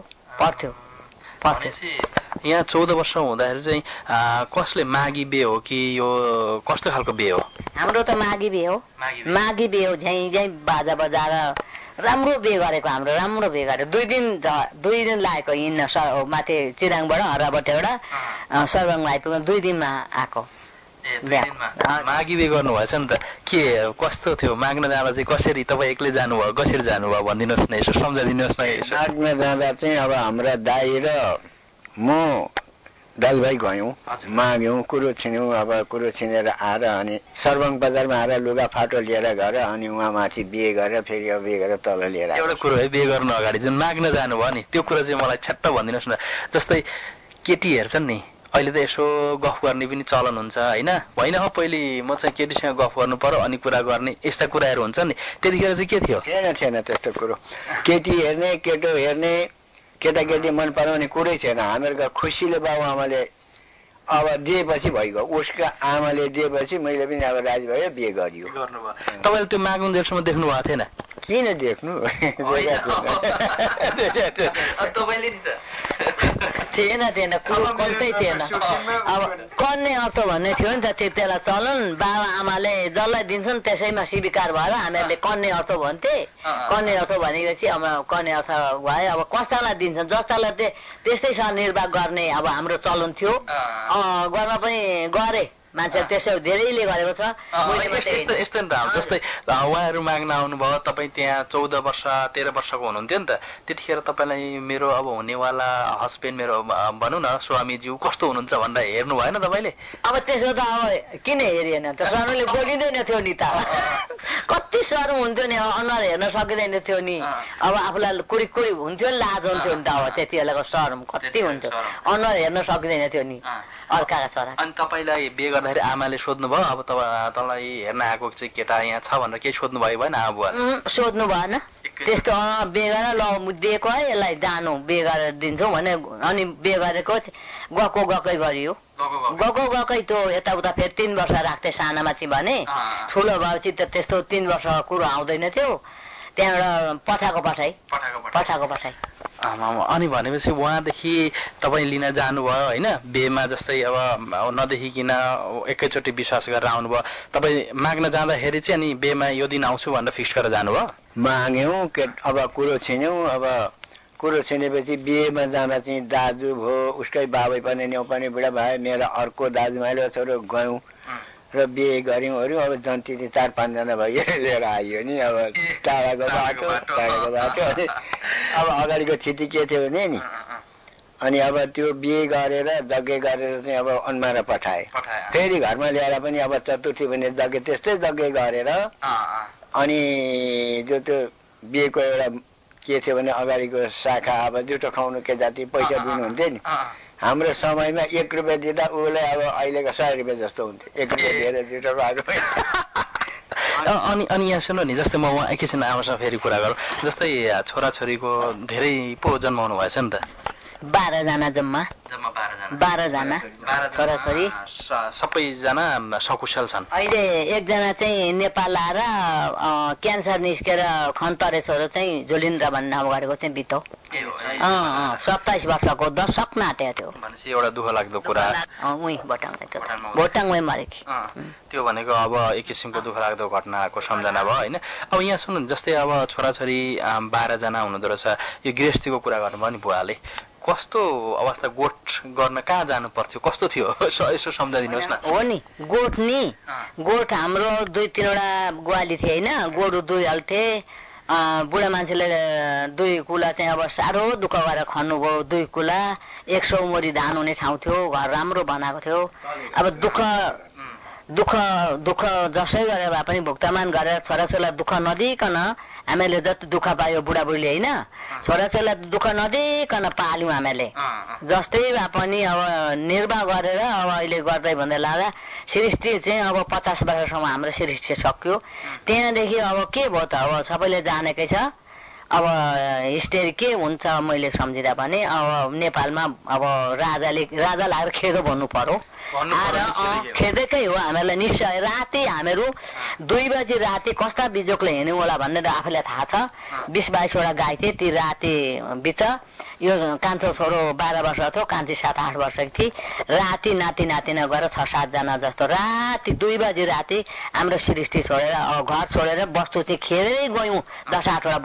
B: यहाँ 14 वर्ष हुँदाखेरि चाहिँ कसले मागी बिहे हो कि यो कस्तो खालको बिहे हो
H: हाम्रो त मागी बिहे हो झै बाजा बजाएर राम्रो बिहे गरेको हाम्रो राम्रो बिहे गरे 2 दिन लागेको हिँड्न माथि चिराङबाट हर्राबोटेबाट सर्वङ आइपुग्न 2 दिनमा आएको
B: मागी बिहे गर्नु भएछ नि त के कस्तो थियो माग्न जाँदा चाहिँ कसरी तपाईँ एक्लै जानुभयो कसरी जानुभयो भनिदिनुहोस् न यसो सम्झाइदिनुहोस् न यसो
G: माग्न जाँदा चाहिँ अब हाम्रा दाइ र म दाजुभाइ गयौँ माग्यौँ कुरो छिन्यौँ अब कुरो छिनेर आएर अनि सर्वङ बजारमा आएर लुगा फाटो लिएर गएर अनि उहाँ माथि बिहे गरेर फेरि अब बिहे गरेर तल लिएर
I: एउटा कुरो है बिहे गर्नु अगाडि जुन माग्न जानुभयो नि त्यो कुरा चाहिँ मलाई छ्याट्ट भनिदिनुहोस् न जस्तै केटी हेर्छन् नि अहिले त यसो गफ गर्ने पनि चलन हुन्छ होइन पहिले म चाहिँ केटीसँग गफ गर्नु पर्यो अनि कुरा गर्ने यस्ता कुराहरू हुन्छ नि त्यतिखेर चाहिँ के थियो
G: थिएन त्यस्तो कुरो केटी हेर्ने केटो हेर्ने केटाकेटी मन पराउने कुरै थिएन हामीहरूको खुसीले बाबुआमाले अब दिएपछि भइगयो उसका आमाले दिएपछि मैले पनि अब राजी भयो बिहे गरियो
I: गर्नुभयो तपाईँले त्यो माग्नु जेलसम्म देख्नु भएको थिएन
G: किन देख्नु
H: थिएन कुरो कतै थिएन अब कन्ने अर्थ भन्ने थियो नि त त्यति बेला चलन बाबा आमाले जसलाई दिन्छन् त्यसैमा स्वीकार भएर हामीहरूले कन्ने अर्थ भन्थे कन्ने अर्थ भनेपछि अब कन्ने अर्थ भयो अब कस्तालाई दिन्छन् जस्तालाई त्यस्तैसँग निर्वाह गर्ने अब हाम्रो चलन थियो गर्न पनि गरे मान्छे त्यसो धेरैले गरेको छ
I: यस्तो नि त जस्तै उहाँहरू माग्न आउनुभयो तपाईँ त्यहाँ 14 वर्ष 13 वर्षको हुनुहुन्थ्यो नि त त्यतिखेर तपाईँलाई मेरो अब हुनेवाला हस्बेन्ड मेरो भनौँ न स्वामीज्यू कस्तो हुनुहुन्छ भनेर हेर्नु भएन तपाईँले
H: अब त्यसो त अब किन हेरिएन त सरले बोलिँदैन थियो नि त कति सर हुन्थ्यो नि अनुहार हेर्न सकिँदैन थियो नि अब आफूलाई कुरी हुन्थ्यो नि लाज हुन्थ्यो नि त अब त्यति बेलाको शरम कति हुन्थ्यो अनुहार हेर्न सकिँदैन थियो नि अर्काका छोरा
I: अनि तपाईँलाई बिहे गर्दाखेरि आमाले सोध्नुभयो अब तँलाई हेर्न आएको चाहिँ केटा यहाँ छ भनेर केही सोध्नु भयो भएन आमा बुवा
H: सोध्नु भएन त्यस्तो बिहे गरेर ल दिएको है यसलाई जानु बिहे गरेर दिन्छौँ भने अनि बिहे गरेको गएकै गरियो गएकै त्यो यताउता फेरि 3 वर्ष राख्थे सानामा चाहिँ भने ठुलो भएपछि त त्यस्तो 3 वर्षको कुरो आउँदैन थियो त्यहाँबाट पठाएको पठाइ
I: अनि भनेपछि उहाँदेखि तपाईँ लिन जानुभयो होइन बिहेमा जस्तै अब नदेखिकन एकैचोटि विश्वास गरेर आउनुभयो तपाईँ माग्न जाँदाखेरि चाहिँ अनि बिहेमा यो दिन आउँछु भनेर फिक्स गरेर जानुभयो
G: माग्यौँ अब कुरो छिन्यौँ अब कुरो छिनेपछि बिहेमा जाँदा चाहिँ दाजु भयो उसकै बाबै पनि न्यौ पनि बुढा भाइ मेरा अर्को दाजुभाइले छोरो गयौँ र बिहे गऱ्यौँ अब जन्ती 4-5 जना भयो लिएर आइयो नि अब टाढाको बाटो अनि अब अगाडिको स्थिति के थियो भने नि अनि अब त्यो बिहे गरेर जग्गे गरेर चाहिँ अब अन्मारा पठाए फेरि घरमा ल्याएर पनि अब चतुर्थी भने जग्गे त्यस्तै जग्गे गरेर अनि जो त्यो बिहेको एउटा के थियो भने अगाडिको शाखा अब जुठो खुवाउनु के जाति पैसा दिनुहुन्थ्यो नि हाम्रो समयमा 1 रुपियाँ दिँदा उसले अब अहिलेको 100 रुपियाँ जस्तो हुन्थ्यो 1 रुपियाँ दिएर जुठो
I: अनि यहाँ सुन्नु नि जस्तै म उहाँ एकैछिन आमासँग फेरि कुरा गरौँ जस्तै छोराछोरीको धेरै पो जन्माउनु भएछ नि त
H: 12 जना जम्मा 12 जना छोराछोरी
I: सबैजना सकुशल छन्
H: अहिले एकजना चाहिँ नेपाल आएर क्यान्सर निस्केर खन्तरे छोरो चाहिँ जोलिन्द्र भन्ने नाम गरेको चाहिँ बितो 27 वर्षको दशक नाट्या थियो
I: भनेपछि एउटा दुःख लाग्दो कुरा
H: उही भोटाङमै मरेकी
I: त्यो भनेको अब एक किसिमको दुःख लाग्दो घटनाको सम्झना भयो होइन अब यहाँ सुन्नु जस्तै अब छोराछोरी 12 जना हुनुहुँदो रहेछ यो गृहस्थीको कुरा गर्नुभयो नि बुवाले कस्तो अवस्था गोठ गर्न कहाँ जानु पर्थ्यो कस्तो थियो यसो सम्झाइदिनुहोस् न
H: हो नि गोठ हाम्रो 2-3 वटा ग्वाली थिए होइन गोरु 2 हाल्थे बुढा मान्छेले 2 कुला चाहिँ अब साह्रो दुःख गरेर खन्नुभयो 2 कुला 100 मोरी धान हुने ठाउँ थियो घर राम्रो बनाएको थियो अब दुःख जसै गरेर भए पनि भुक्तामान गरेर छोराछोरीलाई दुःख नदिकन हामीले जति दुःख पायो बुढाबुढीले होइन छोराछोरीलाई दुःख नदिकन पाल्यौँ हामीले जस्तै भए पनि अब निर्वाह गरेर अब अहिले गर्दै भन्दै लाग्दा सृष्टि चाहिँ अब 50 वर्षसम्म हाम्रो सृष्टि सक्यो त्यहाँदेखि अब के भयो त अब सबैले जानेकै छ अब हिस्ट्री के हुन्छ मैले सम्झिँदा भने अब नेपालमा अब राजा लागेर खेदो भन्नु पर्यो खेदेकै हो हामीलाई निश्चय राति हामीहरू 2 बजी राति कस्ता बिजोकले हिँड्यौँ होला भनेर आफूलाई थाहा छ 20-22 वटा गाई थिए ती राति बिच यो कान्छो छोरो 12 वर्ष थियो कान्छी 7-8 वर्षकी थिए राति नातिना गएर 6-7 जना जस्तो राति 2 बजी राति हाम्रो सृष्टि छोडेर घर छोडेर वस्तु चाहिँ खेदै गयौँ 10-8 वटा वस्तु चाहिँ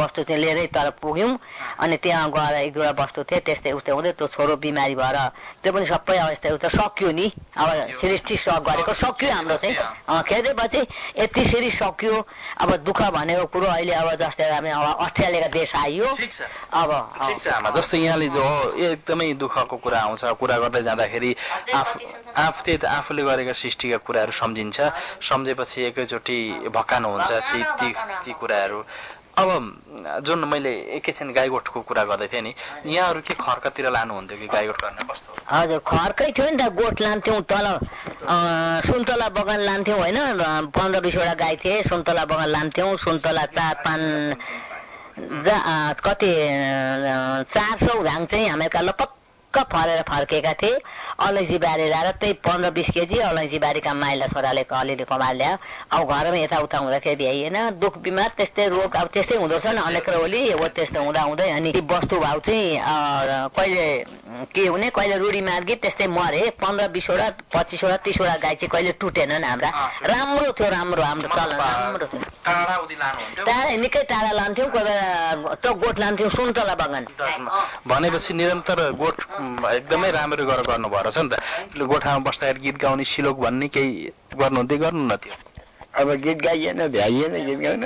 H: हिँडेरै तर पुग्यौँ अनि त्यहाँ गएर एक दुईवटा वस्तु थिए त्यस्तै उस्तै हुँदै त्यो छोरो बिमारी भएर त्यो पनि सबै अवस्था उता सक्यो नि अब सृष्टि गरेको सक्यो हाम्रो चाहिँ खेदेपछि यति सिरिज सक्यो अब दुःख भनेको कुरो अहिले अब जस्तै अब अस्ट्रेलियाका देश आइयो अब
I: जस्तै यहाँले जो एकदमै दुःखको कुरा आउँछ कुरा गर्दै जाँदाखेरि आफूले गरेका सृष्टिका कुराहरू सम्झिन्छ सम्झेपछि एकैचोटि भक्कानो हुन्छ ती कुराहरू अब जुन मैले एकैछिन गाईगोठको कुरा गर्दै थिएँ नि यहाँहरू के खर्कतिर लानुहुन्थ्यो कि गाईगोठ गर्न कस्तो
H: हजुर खर्कै थियो नि त गोठ लान्थ्यौँ तल सुन्तला बगान लान्थ्यौँ होइन 15-20वटा गाई थिए सुन्तला बगान लान्थ्यौँ सुन्तला 4-5 कति 400 घाङ चाहिँ हामीहरूका लपक्क फरेर फर्केका थिए अलैँची बारी ल्याएर त्यही 15-20 केजी अलैँची बारीका माइला छोराले अलिअलि कमाएर ल्यायो अब घरमा यताउता हुँदाखेरि भ्याइएन दुःख बिमार त्यस्तै रोग अब त्यस्तै हुँदो रहेछ नि अनेक ओली हो त्यस्तो हुँदै अनि वस्तु भाउ चाहिँ कहिले के हुने कहिले रुडी मार्गी त्यस्तै मरे 15-20वटा 25वटा 30वटा गाई चाहिँ कहिले टुटेनन् हाम्रा राम्रो थियो हाम्रो चलन राम्रो थियो टाढा निकै टाढा लान्थ्यौँ कोही बेला त गोठ लान्थ्यौँ सुन्तला बगान
I: भनेपछि निरन्तर गोठ एकदमै राम्रो गरेर गर्नु भएर छ नि त गोठामा बस्दाखेरि गीत गाउने सिलोक भन्ने केही गर्नुहुन्थ्यो गर्नु न थियो
G: अब गीत गाइएन भ्याइएन गीत गाउन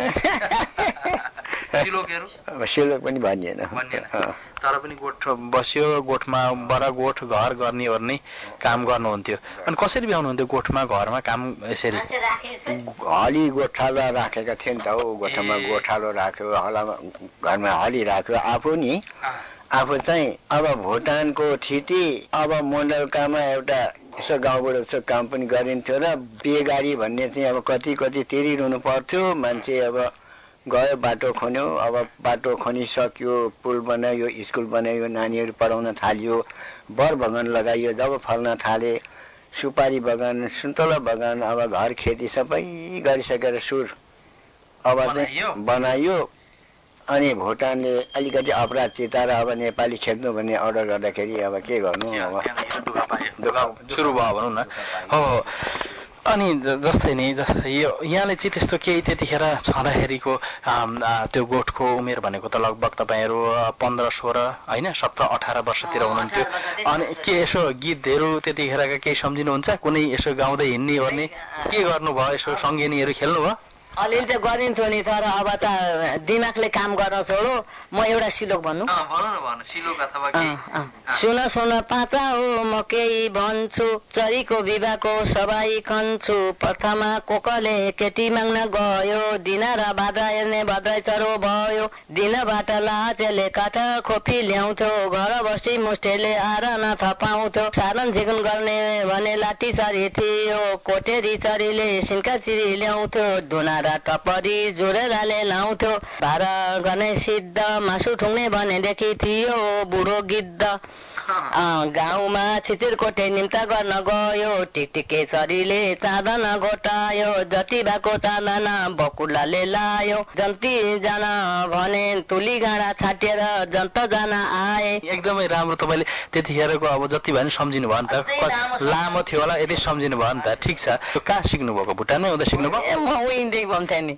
G: सिलोक पनि भनिएन
I: तर पनि गोठ बस्यो गोठमा बडा गोठ घर गर्ने ओर्ने काम गर्नुहुन्थ्यो अनि कसरी भ्याउनुहुन्थ्यो गोठमा घरमा काम यसरी
G: हली गोठालो राखेका थिए नि त हौ गोठमा गोठालो राख्यो घरमा हली राख्यो आफू चाहिँ अब भुटानको थिति अब मण्डलकामा एउटा यसो गाउँबाट यसो काम पनि गरिन्थ्यो र बेगारी भन्ने चाहिँ अब कति तिरिरहनु पर्थ्यो मान्छे अब गयो बाटो खन्यो अब बाटो खनिसक्यो पुल बनायो स्कुल बनायो नानीहरू पढाउन थाल्यो बर बगान लगाइयो जब फल्न थाले सुपारी बगान सुन्तला बगान अब घर खेती सबै गरिसकेर सुर अब बनायो अनि भुटानले अलिकति अपराध चिताएर अब नेपाली खेद्नु भन्ने अर्डर गर्दाखेरि अब के गर्नु अब
I: दुःख सुरु भयो भनौँ न हो अनि जस्तै नि यहाँले चाहिँ त्यस्तो केही त्यतिखेर छँदाखेरिको त्यो गोठको उमेर भनेको त लगभग तपाईँहरू 15-16 होइन 17-18 वर्षतिर हुनुहुन्थ्यो अनि के यसो गीतहरू त्यतिखेरका केही सम्झिनुहुन्छ कुनै यसो गाउँदै हिँड्ने ओर्ने के गर्नुभयो यसो सङ्गीनीहरू खेल्नुभयो
H: अलिअलि त गरिन्थ्यो नि तर अब त दिमागले काम गर्न छोडो म एउटा सिलोक भन्नु सुन पाचा हो म केही भन्छु चरीको विवाहको सबै कन्छु प्रथमा कोकले केटी माग्न गयो दिन र भाद्रा हेर्ने भद्रै चरो भयो दिनबाट लाचेले काठ खोपी ल्याउँथ्यो घर बसी मुष्टेले आएर नथपाउँथ्यो साधन झिगुन गर्ने भने लाठी चरी थियो कोटेरी चरीले सिन्का चिरी ल्याउँथ्यो धुना टपरी जोरेराले लाउँथ्यो भाडा गर्ने सिद्ध मासु ठुङ्ने भनेदेखि थियो बुढो गिद्ध गाउँमा छिचिरकोटे निम्ता गर्न गयो टिकटिके चरीले चाँदन घोटायो जति भएको चाँदन बकुलाले लायो जन्ती जान भने तुली गाडा छाटेर जन्त जान आए
I: एकदमै राम्रो तपाईले त्यतिखेरको अब जति भने सम्झिनु भयो नि त लामो थियो होला यति सम्झिनु भयो नि त ठिक छ कहाँ सिक्नु भएको भुटानमै हुँदा सिक्नु भयो
H: म उइन्दै भन्थे नि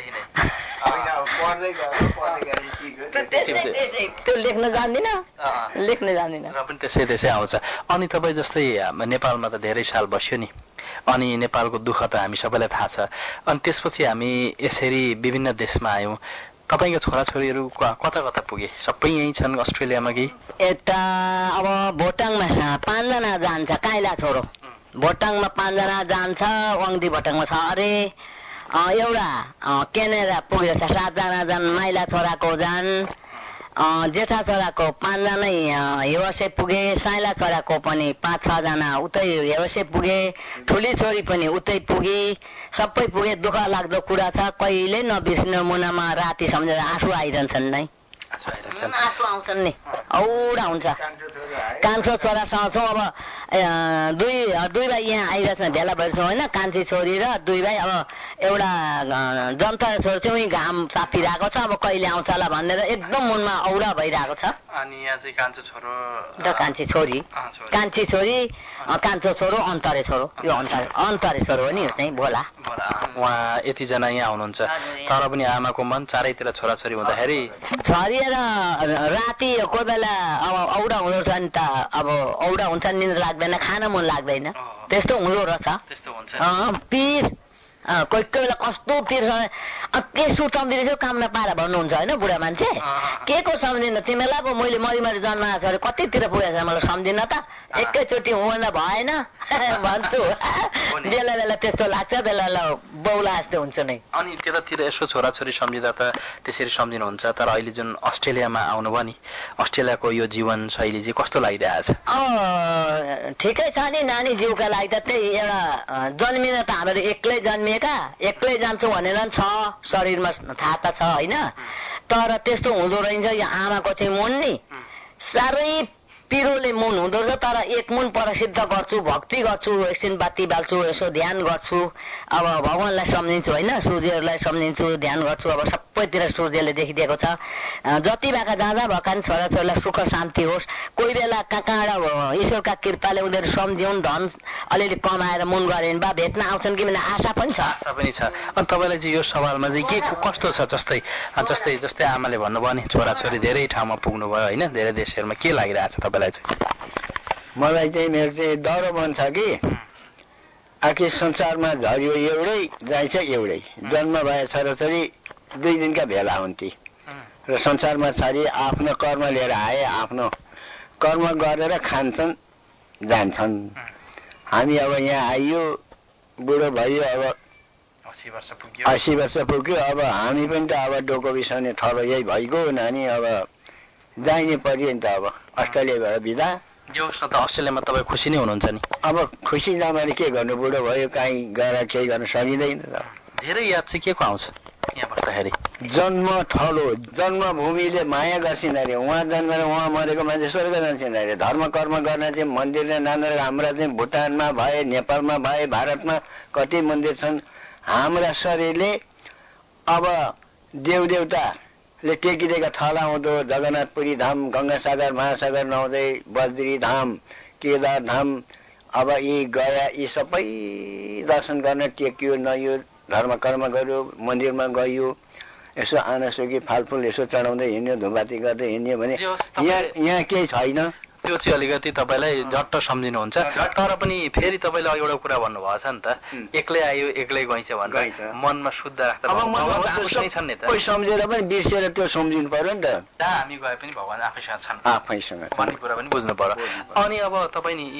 H: त्यो लेख्न जान्दिन
I: र पनि त्यसै आउँछ अनि तपाईँ जस्तै नेपालमा त धेरै साल बस्यो नि अनि नेपालको दुःख त हामी सबैलाई थाहा छ अनि त्यसपछि हामी यसरी विभिन्न देशमा आयौँ तपाईँको छोराछोरीहरू कता कता पुगे सबै यहीँ छन् अस्ट्रेलियामा कि
H: यता अब भोटाङमा 5 जना जान्छ काइला छोरो भोटाङमा 5 जना जान्छ वाङदी भोटाङमा छ अरे एउटा क्यानाडा पुगेको छ 7 जना जान माइला छोराको जान जेठा छोराको 5 जनै हेवसे पुगे साइला छोराको पनि 5-6 जना उतै हेवसे पुगे ठुली छोरी पनि उतै पुगे सबै पुगे दुःख लाग्दो कुरा छ कहिले नबिर्सिनु मुनामा राति सम्झेर आँसु आइरहन्छन् नै आँसु आउँछन् नि औडा हुन्छ कान्छो छोरासँग छौँ अब दुई भाइ यहाँ आइरहेछन् भेला भइरहेछौँ होइन कान्छी छोरी र 2 भाइ अब एउटा जनता छोरो चाहिँ उही घाम तातिरहेको छ, अब कहिले आउँछ होला भनेर एकदम मनमा औडा भइरहेको छ।
I: अनि यहाँ चाहिँ कान्छो छोरो
H: र कान्छी छोरी, कान्छी छोरी, कान्छो छोरो, अन्तरे छोरो, यो अन्तरे छोरो हो नि, यो चाहिँ भोला।
I: उहाँ यतिजना यहाँ हुनुहुन्छ, तर पनि आमाको मन चारैतिर छोराछोरी हुँदाखेरि
H: छोरी र राति कोही बेला अब औडा हुँदो रहेछ नि त, अब औडा हुन्छ निन्द्रा लाग्दैन, खान मन लाग्दैन, त्यस्तो हुँदो रहेछ। पिर कोही कोही बेला कस्तो पिर के सुताउँदै रहेछ काम नपाएर भन्नुहुन्छ होइन बुढा मान्छे, के को सम्झिन तिमीलाई पो मैले मरिमरि जन्माएको छ अरे कतितिर पुगेछ मलाई सम्झिन त, एकैचोटि हुँदा भएन भन्छु। बेला बेला त्यस्तो लाग्छ, बेला बेला बौला जस्तो हुन्छ नै।
I: अनि त्यतातिर यसो छोराछोरी सम्झिँदा त त्यसरी सम्झिनुहुन्छ, तर अहिले जुन अस्ट्रेलियामा आउनुभयो नि, अस्ट्रेलियाको यो जीवनशैली चाहिँ कस्तो लागिरहेछ?
H: ठिकै छ नि नानी जीवका लागि त त्यही एउटा जन्मिन त हामीहरू एक्लै जन्मिएका, एक्लै जान्छौँ भनेर छ शरीरमा थाहा त छ होइन, तर त्यस्तो हुँदो रहेछ। यो आमाको चाहिँ मुन नि साह्रै पिरोले मुन हुँदो रहेछ, तर एक मुन प्रसिद्ध गर्छु, भक्ति गर्छु, एकछिन बाती बाल्छु, यसो ध्यान गर्छु, अब भगवान्लाई सम्झिन्छु होइन, सूर्यहरूलाई सम्झिन्छु, ध्यान गर्छु। अब सबैतिर सूर्यले देखिदिएको छ, जति भएका जहाँ भएका छोराछोरीलाई सुख शान्ति होस्। कोही बेला कहाँबाट ईश्वरका कृपाले उनीहरू सम्झिउन्, धन अलिअलि कमाएर मुन गरेन् बा भेट्न आउँछन् कि भन्ने आशा पनि छ।
I: आशा पनि छ। अनि तपाईँलाई चाहिँ यो सवालमा चाहिँ के कस्तो छ? जस्तै आमाले भन्नुभयो नि छोराछोरी धेरै ठाउँमा पुग्नुभयो होइन, धेरै देशहरूमा, के लागिरहेछ तपाईँलाई चाहिँ?
G: मलाई चाहिँ मेरो चाहिँ डरो मन छ कि आखिर संसारमा झरियो एउटै, जाइन्छ एउटै, जन्म भए छोराछोरी 2 दिनका भेला हुन्थे र संसारमा छरी आफ्नो कर्म लिएर आए, आफ्नो कर्म गरेर खान्छन् जान्छन्। हामी अब यहाँ आइयो, बुढो भयो, अब 80 वर्ष पुग्यो, अब हामी पनि त अब डोको बिसाउने ठलो यही भइगयो नानी, अब जाइने पर्यो नि त। अब अस्ट्रेलियाबाट बिदा
I: जो त अस्ट्रेलियामा तपाईँ खुसी नै हुनुहुन्छ नि?
G: अब खुसी नभए के गर्नु, बुढो भयो, कहीँ गएर केही गर्न सकिँदैन।
I: धेरै याद चाहिँ के को आउँछ यहाँ बस्दाखेरि?
G: जन्म ठलो, जन्मभूमिले माया गर्छिन् अरे, उहाँ जन्मेर उहाँ मरेको मान्छे स्वर्ग जान्छन् अरे। धर्म कर्म गर्न चाहिँ मन्दिरले नानेर, हाम्रा चाहिँ भुटानमा भए, नेपालमा भए, भारतमा कति मन्दिर छन्। हाम्रा शरीरले अब देवदेवताले टेकिदिएका थला हुँदो जगन्नाथपुरी धाम, गङ्गासागर महासागर नहुँदै बद्री धाम, केदार धाम, अब यी गया, यी सबै दर्शन गर्न टेकियो नयो, धर्म कर्म गर्यो, मन्दिरमा गयो, यसो आनासुकी फलफुल यसो चढाउँदै हिँड्यो, धुपाती गर्दै हिँड्यो भने यहाँ केही छैन।
I: त्यो चाहिँ अलिकति तपाईँलाई झट्ट सम्झिनुहुन्छ। तर पनि फेरि तपाईँले एउटा कुरा भन्नुभएको छ नि त, एक्लै आयो एक्लै गइन्छ भनेर, मनमा शुद्ध राख्दा छन् नि त,
G: कोही सम्झेर पनि बिर्सेर त्यो सम्झिनु पर्यो नि त।
I: जहाँ हामी गए पनि भगवान् आफैसँग छन्,
G: आफैसँग
I: भन्ने कुरा पनि बुझ्नु पर्यो। अनि अब तपाईँ नि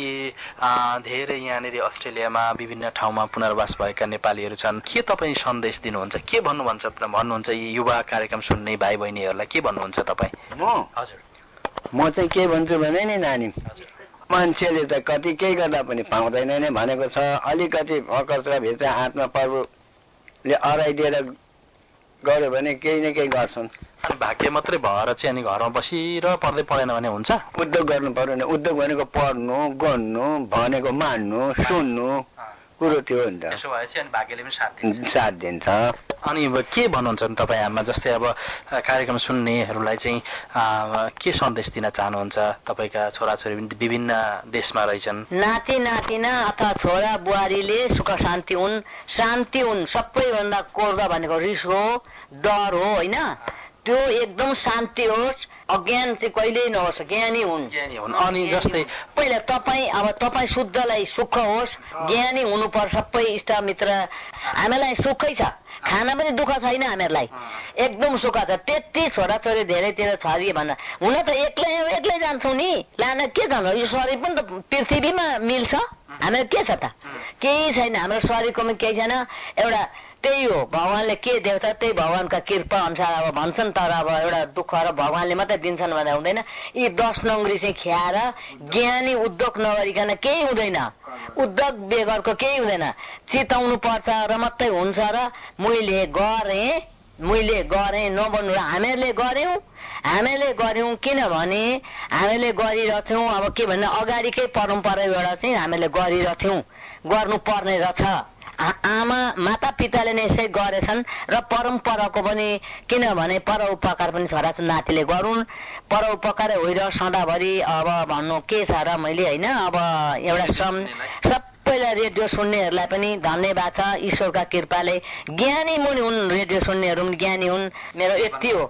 I: धेरै यहाँनिर अस्ट्रेलियामा विभिन्न ठाउँमा पुनर्वास भएका नेपालीहरू छन्, के तपाईँ सन्देश दिनुहुन्छ, के भन्नुहुन्छ यी युवा कार्यक्रम सुन्ने भाइ बहिनीहरूलाई के भन्नुहुन्छ तपाईँ? हजुर,
G: म चाहिँ के भन्छु भने नि नानी, मान्छेले त कति केही गर्दा पनि पाउँदैन नै भनेको छ। अलिकति फकर्छ भित्र हातमा प्रभुले अराइदिएर गऱ्यो भने केही न केही गर्छन्।
I: अनि भाग्य मात्रै भएर चाहिँ अनि घरमा बसिर पढ्दै पढेन भने हुन्छ?
G: उद्योग गर्नु पर्यो नि। उद्योग भनेको पढ्नु, गर्नु, भनेको मान्नु, सुन्नु कुरो थियो नि त।
I: त्यसो भएपछि अनि भाग्यले पनि
G: साथ दिन्छ।
I: अनि के भन्नुहुन्छ नि तपाईँ आमा, जस्तै अब कार्यक्रम सुन्नेहरूलाई चाहिँ के सन्देश दिन चाहनुहुन्छ? तपाईँका छोराछोरी विभिन्न देशमा रहेछन्,
H: नाति नातिना अथवा छोरा बुहारीले सुख शान्ति हुन्, शान्ति हुन्। सबैभन्दा कोर्दा भनेको रिस हो, डर हो होइन, त्यो एकदम शान्ति होस्। अज्ञान चाहिँ कहिल्यै नहोस्, ज्ञानी हुन्।
I: अनि जस्तै
H: पहिला तपाईँ शुद्धलाई सुख होस्, ज्ञानी हुनुपर्छ। सबै इष्टमित्र हामीलाई सुखै छ, खाना पनि दुःख छैन हामीहरूलाई, एकदम सुख छ। त्यति छोराछोरी धेरैतिर छरिए भन्दा हुन त एक्लै जान्छौँ नि, लान के जान्छ? यो शरीर पनि त पृथ्वीमा मिल्छ, हामीलाई के छ त? केही छैन, हाम्रो शरीरको पनि केही छैन। एउटा त्यही हो, भगवान्ले के देख्छ त्यही भगवान्का कृपा अनुसार अब भन्छन्। तर अब एउटा दुःख र भगवान्ले मात्रै दिन्छन् भन्दा हुँदैन। यी 10 नङ्ग्री चाहिँ ख्याएर ज्ञानी उद्योग नगरिकन केही हुँदैन, उद्योग बेगरको केही हुँदैन। चिताउनु पर्छ र मात्रै हुन्छ। र मैले गरेँ नबन्नु, हामीहरूले गर्यौँ किनभने हामीले गरिरहेथ्यौँ। अब के भन्दा अगाडिकै परम्पराबाट चाहिँ हामीले गरिरहेथ्यौँ, गर्नुपर्ने रहेछ। आमा माता पिताले नै यसै गरेछन् र परम्पराको पनि किनभने परोपकार पनि छोरा नातिले गरून् परोपकारै होइन सदाभरि अब भन्नु के छ र मैले होइन अब एउटा सबैलाई रेडियो सुन्नेहरूलाई पनि धन्यवाद छ ईश्वरका कृपाले ज्ञानी मुनि हुन् रेडियो सुन्नेहरू पनि ज्ञानी हुन् मेरो यति हो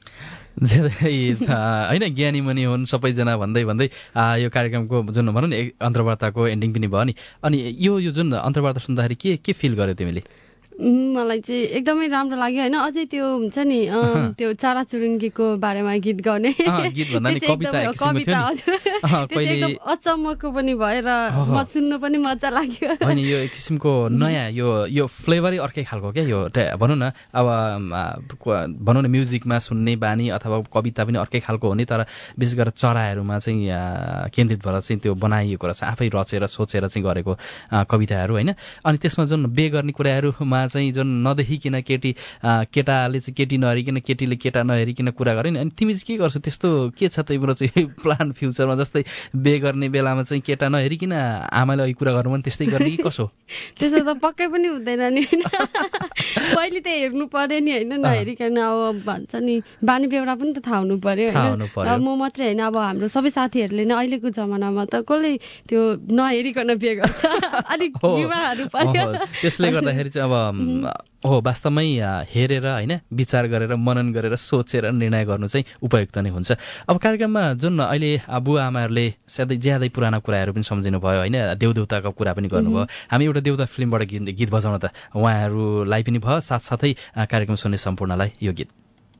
B: होइन ज्ञानी मुनि हुन् सबैजना भन्दै भन्दै यो कार्यक्रमको जुन भनौँ न अन्तर्वार्ताको एन्डिङ पनि भयो नि अनि यो जुन अन्तर्वार्ता सुन्दाखेरि के फिल गर्यो तिमीले
C: मलाई चाहिँ एकदमै राम्रो लाग्यो होइन अझै त्यो हुन्छ नि त्यो चराचुरुङ्गीको बारेमा गीत गाउने कविता एकदम अचम्मको पनि भएर म सुन्नु पनि मजा लाग्यो
B: होइन यो एक किसिमको नयाँ यो फ्लेभरै अर्कै खालको क्या यो भनौँ न अब भनौँ न म्युजिकमा सुन्ने बानी अथवा कविता पनि अर्कै खालको हो नि तर विशेष गरेर चराहरूमा चाहिँ केन्द्रित भएर चाहिँ त्यो बनाइएको रहेछ आफै रचेर सोचेर चाहिँ गरेको कविताहरू होइन अनि त्यसमा जुन बे गर्ने कुराहरूमा चाहिँ जुन नदेखिकन केटाले चाहिँ केटी नहेरिकन केटीले केटा नहेरिकन कुरा गर्यो नि अनि तिमी चाहिँ के गर्छौ त्यस्तो के छ तिम्रो चाहिँ प्लान फ्युचरमा जस्तै बे गर्ने बेलामा चाहिँ केटा नहेरिकन आमाले अघि कुरा गर्नु पनि त्यस्तै गर्ने कि कसो
C: त्यसो त पक्कै पनि हुँदैन नि पहिले त हेर्नु पर्यो नि होइन नहेरिकन अब भन्छ नि बानी बेहोरा पनि त थाहा हुनु पर्यो होइन म मात्रै होइन अब हाम्रो सबै साथीहरूले नै अहिलेको जमानामा त कसले त्यो नहेरिकन बे गर्छ अलिक युवाहरू पर्यो
B: त्यसले गर्दाखेरि चाहिँ अब वास्तवमै हेरेर होइन विचार गरेर मनन गरेर सोचेर निर्णय गर्नु चाहिँ उपयुक्त नै हुन्छ अब कार्यक्रममा जुन अहिले बुवा आमाहरूले ज्यादै पुराना कुराहरू पनि सम्झिनु भयो होइन देवदेवताको कुरा पनि गर्नुभयो हामी एउटा देवता फिल्मबाट गीत बजाउन त उहाँहरूलाई पनि भयो साथसाथै कार्यक्रम सुन्ने सम्पूर्णलाई यो गीत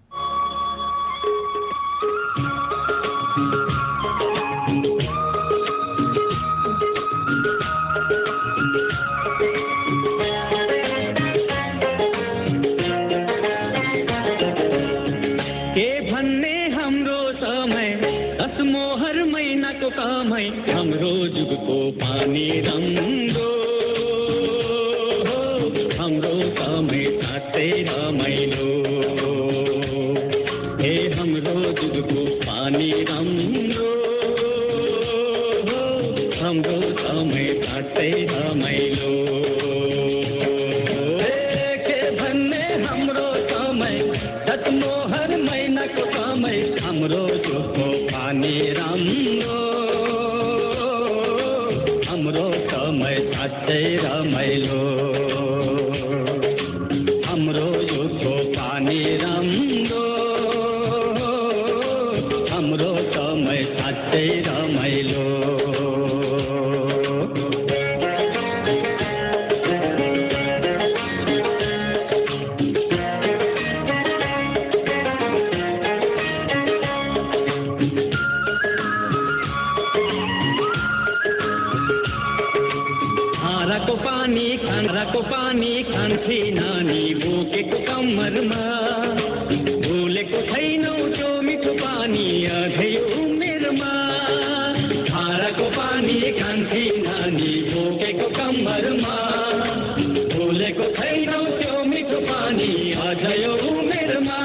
J: हाम्रो जुगको पानी राम्रो हाम्रो समय साँच्चै रमाइलो हे हाम्रो जुगको पानी राम्रो हाम्रो समय साँच्चै रमाइलो के भन्ने हाम्रो समय सतमोहर महिनाको समय हाम्रो जुगको पानी राम्रो साँच्चै रमाइलो हाम्रो युगको पानी राम्रो हाम्रो समय साँच्चै रमाइलो पानी खान्थे नानी बोकेको कम्मरमा भुलेको छैनौ त्यो मिठो पानी अझै उमेरमा धाराको पानी खान्थे नानी बोकेको कम्मरमा भुलेको छैनौ त्यो मिठो पानी अझै उमेरमा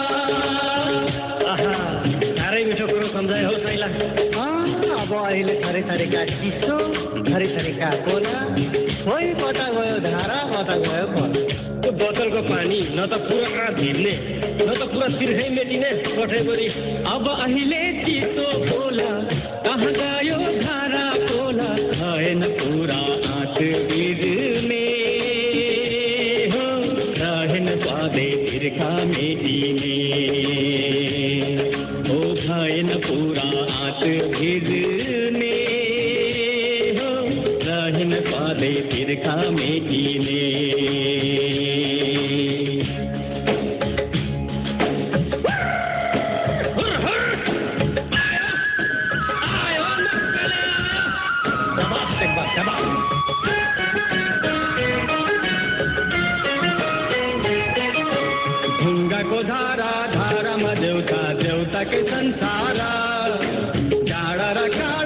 J: साह्रै मिठो कुरो सम्झायो हो सैला अब अहिले थरी थरीका चिसो थरी थरीका कोला खोइ कता गयो धारा कता गयो खोला त्यो बोतलको पानी न त पुरा भिड्ने न त पुरा तिर्खै मेटिने कोठैभरि अब अहिले चिसो खोला कहाँ गयो धारा खोला रहेन पुरा आँट भिड्ने हो रहेन सधैँ तिर्खा मेटिने हो भएन पुरा आँट भिड्ने हो रहेन सधैँ तिर्खा मेटिने ढुङ्गाको धारा धारामा देउता देउताकै संसार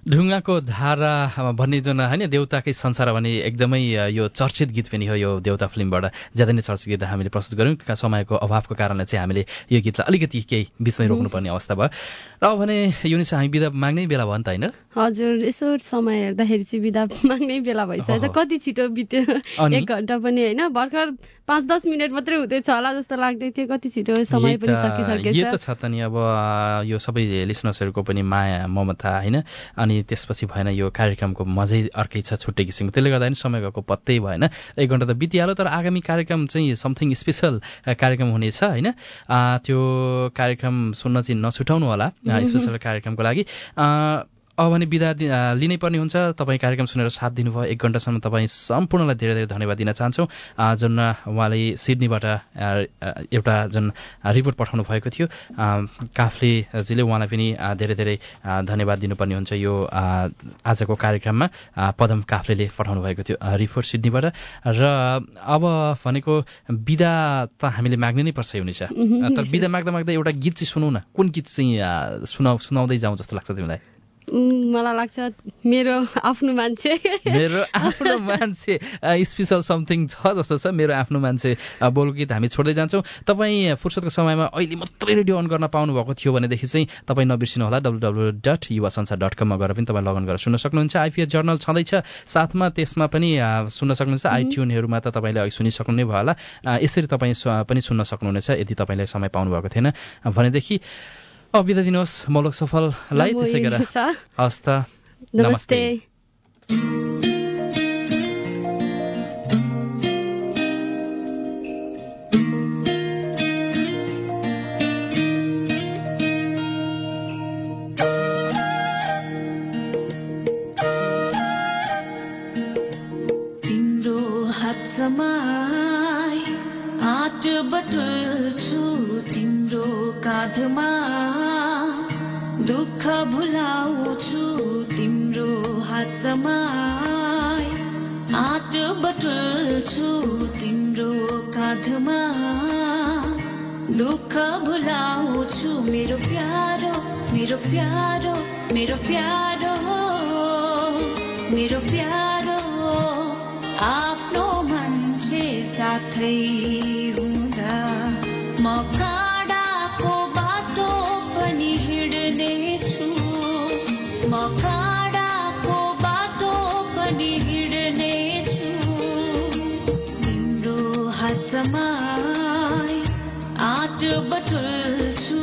B: ढुङ्गाको धारा भन्ने जुन होइन देउताकै संसार भन्ने एकदमै यो चर्चित गीत पनि हो यो देउता फिल्मबाट ज्यादा नै चर्चित गीत हामीले प्रस्तुत गऱ्यौँ समयको अभावको कारणले चाहिँ हामीले यो गीतलाई अलिकति केही बिचमै रोक्नुपर्ने अवस्था भयो र अब भने युनिसा हामी बिदा माग्नै बेला भयो नि त होइन
C: हजुर यसो समय हेर्दाखेरि चाहिँ बिदा माग्नै बेला भइसकेछ कति छिटो बित्यो 1 घण्टा पनि होइन भर्खर 5-10 मिनट मात्रै हुँदैछ होला जस्तो लाग्दै थियो कति छिटो समय पनि सकिसकेछ
B: यो त छ त नि अब यो सबै लिसनर्सहरूको पनि माया ममता होइन अनि त्यसपछि भएन यो कार्यक्रमको मजै अर्कै छ छुट्टै किसिमको त्यसले गर्दा पनि समय गएको पत्तै भएन 1 घण्टा त बितिहाल्यो तर आगामी कार्यक्रम चाहिँ समथिङ स्पेसल कार्यक्रम हुनेछ होइन त्यो कार्यक्रम सुन्न चाहिँ नछुटाउनु होला स्पेसल कार्यक्रमको लागि अब भने बिदा लिनै पर्ने हुन्छ तपाईँ कार्यक्रम सुनेर साथ दिनुभयो 1 घण्टासम्म तपाईँ सम्पूर्णलाई धेरै धेरै धन्यवाद दिन चाहन्छौँ जुन उहाँले सिडनीबाट एउटा जुन रिपोर्ट पठाउनु भएको थियो काफ्लेजीले उहाँलाई पनि धेरै धेरै धन्यवाद दिनुपर्ने हुन्छ यो आजको कार्यक्रममा पदम काफ्लेले पठाउनु भएको थियो रिपोर्ट सिडनीबाट र अब भनेको बिदा त हामीले माग्नै नै पर्छ हुनेछ तर बिदा माग्दा माग्दा एउटा गीत चाहिँ सुनौ न कुन गीत चाहिँ सुनाउँदै जाउँ जस्तो लाग्छ तिमीलाई
C: मलाई लाग्छ मेरो आफ्नो मान्छे
B: स्पेसल समथिङ छ जस्तो छ मेरो आफ्नो मान्छे बोल गीत हामी छोड्दै जान्छौँ तपाईँ फुर्सदको समयमा अहिले मात्रै रेडियो अन गर्न पाउनु भएको थियो भनेदेखि चाहिँ तपाईँ नबिर्सिनु होला www.yuvasansa.com मा गएर पनि तपाईँ लगइन गरेर सुन्न सक्नुहुन्छ आइपिएच जर्नल छँदैछ साथमा त्यसमा पनि सुन्न सक्नुहुन्छ आइट्युनहरूमा त तपाईँले अघि सुनिसक्नु नै भयो होला यसरी तपाईँ पनि सुन्न सक्नुहुनेछ यदि तपाईँले समय पाउनु भएको थिएन भनेदेखि बिदा दिनुहोस् मौलक सफललाई त्यसै गरेर हस् त नमस्ते
K: तिम्रो हात समाई आँट बटुल्छु तिम्रो काँधमा दुःख भुलाउँछु तिम्रो हात समाई आँट बटुल्छु तिम्रो काँधमा दुःख भुलाउँछु मेरो प्यारो मेरो प्यारो मेरो प्यारो मेरो प्यारो आफ्नो मान्छे साथै हुँदा म काँडाको बाटो पनि हिँड्नेछु म काँडाको बाटो पनि हिँड्नेछु तिम्रो हात समाई आँट बटुल्छु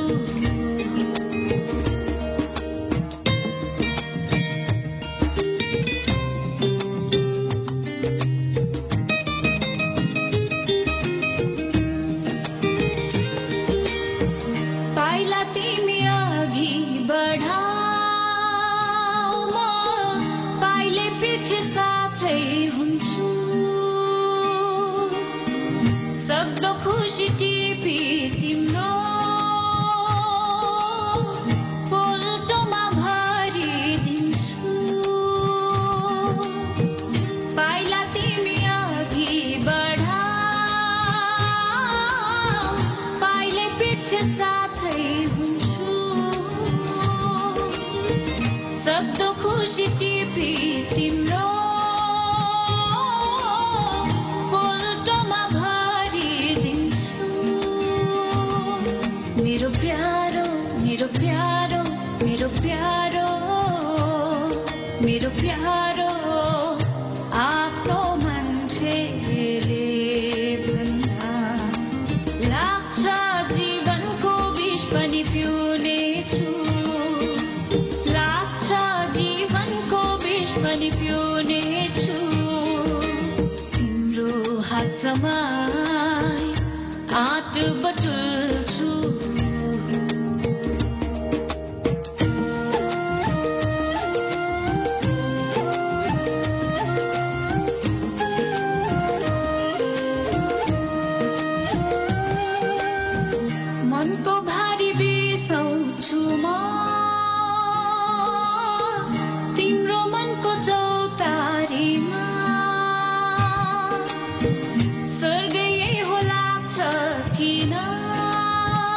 K: आँट बटुल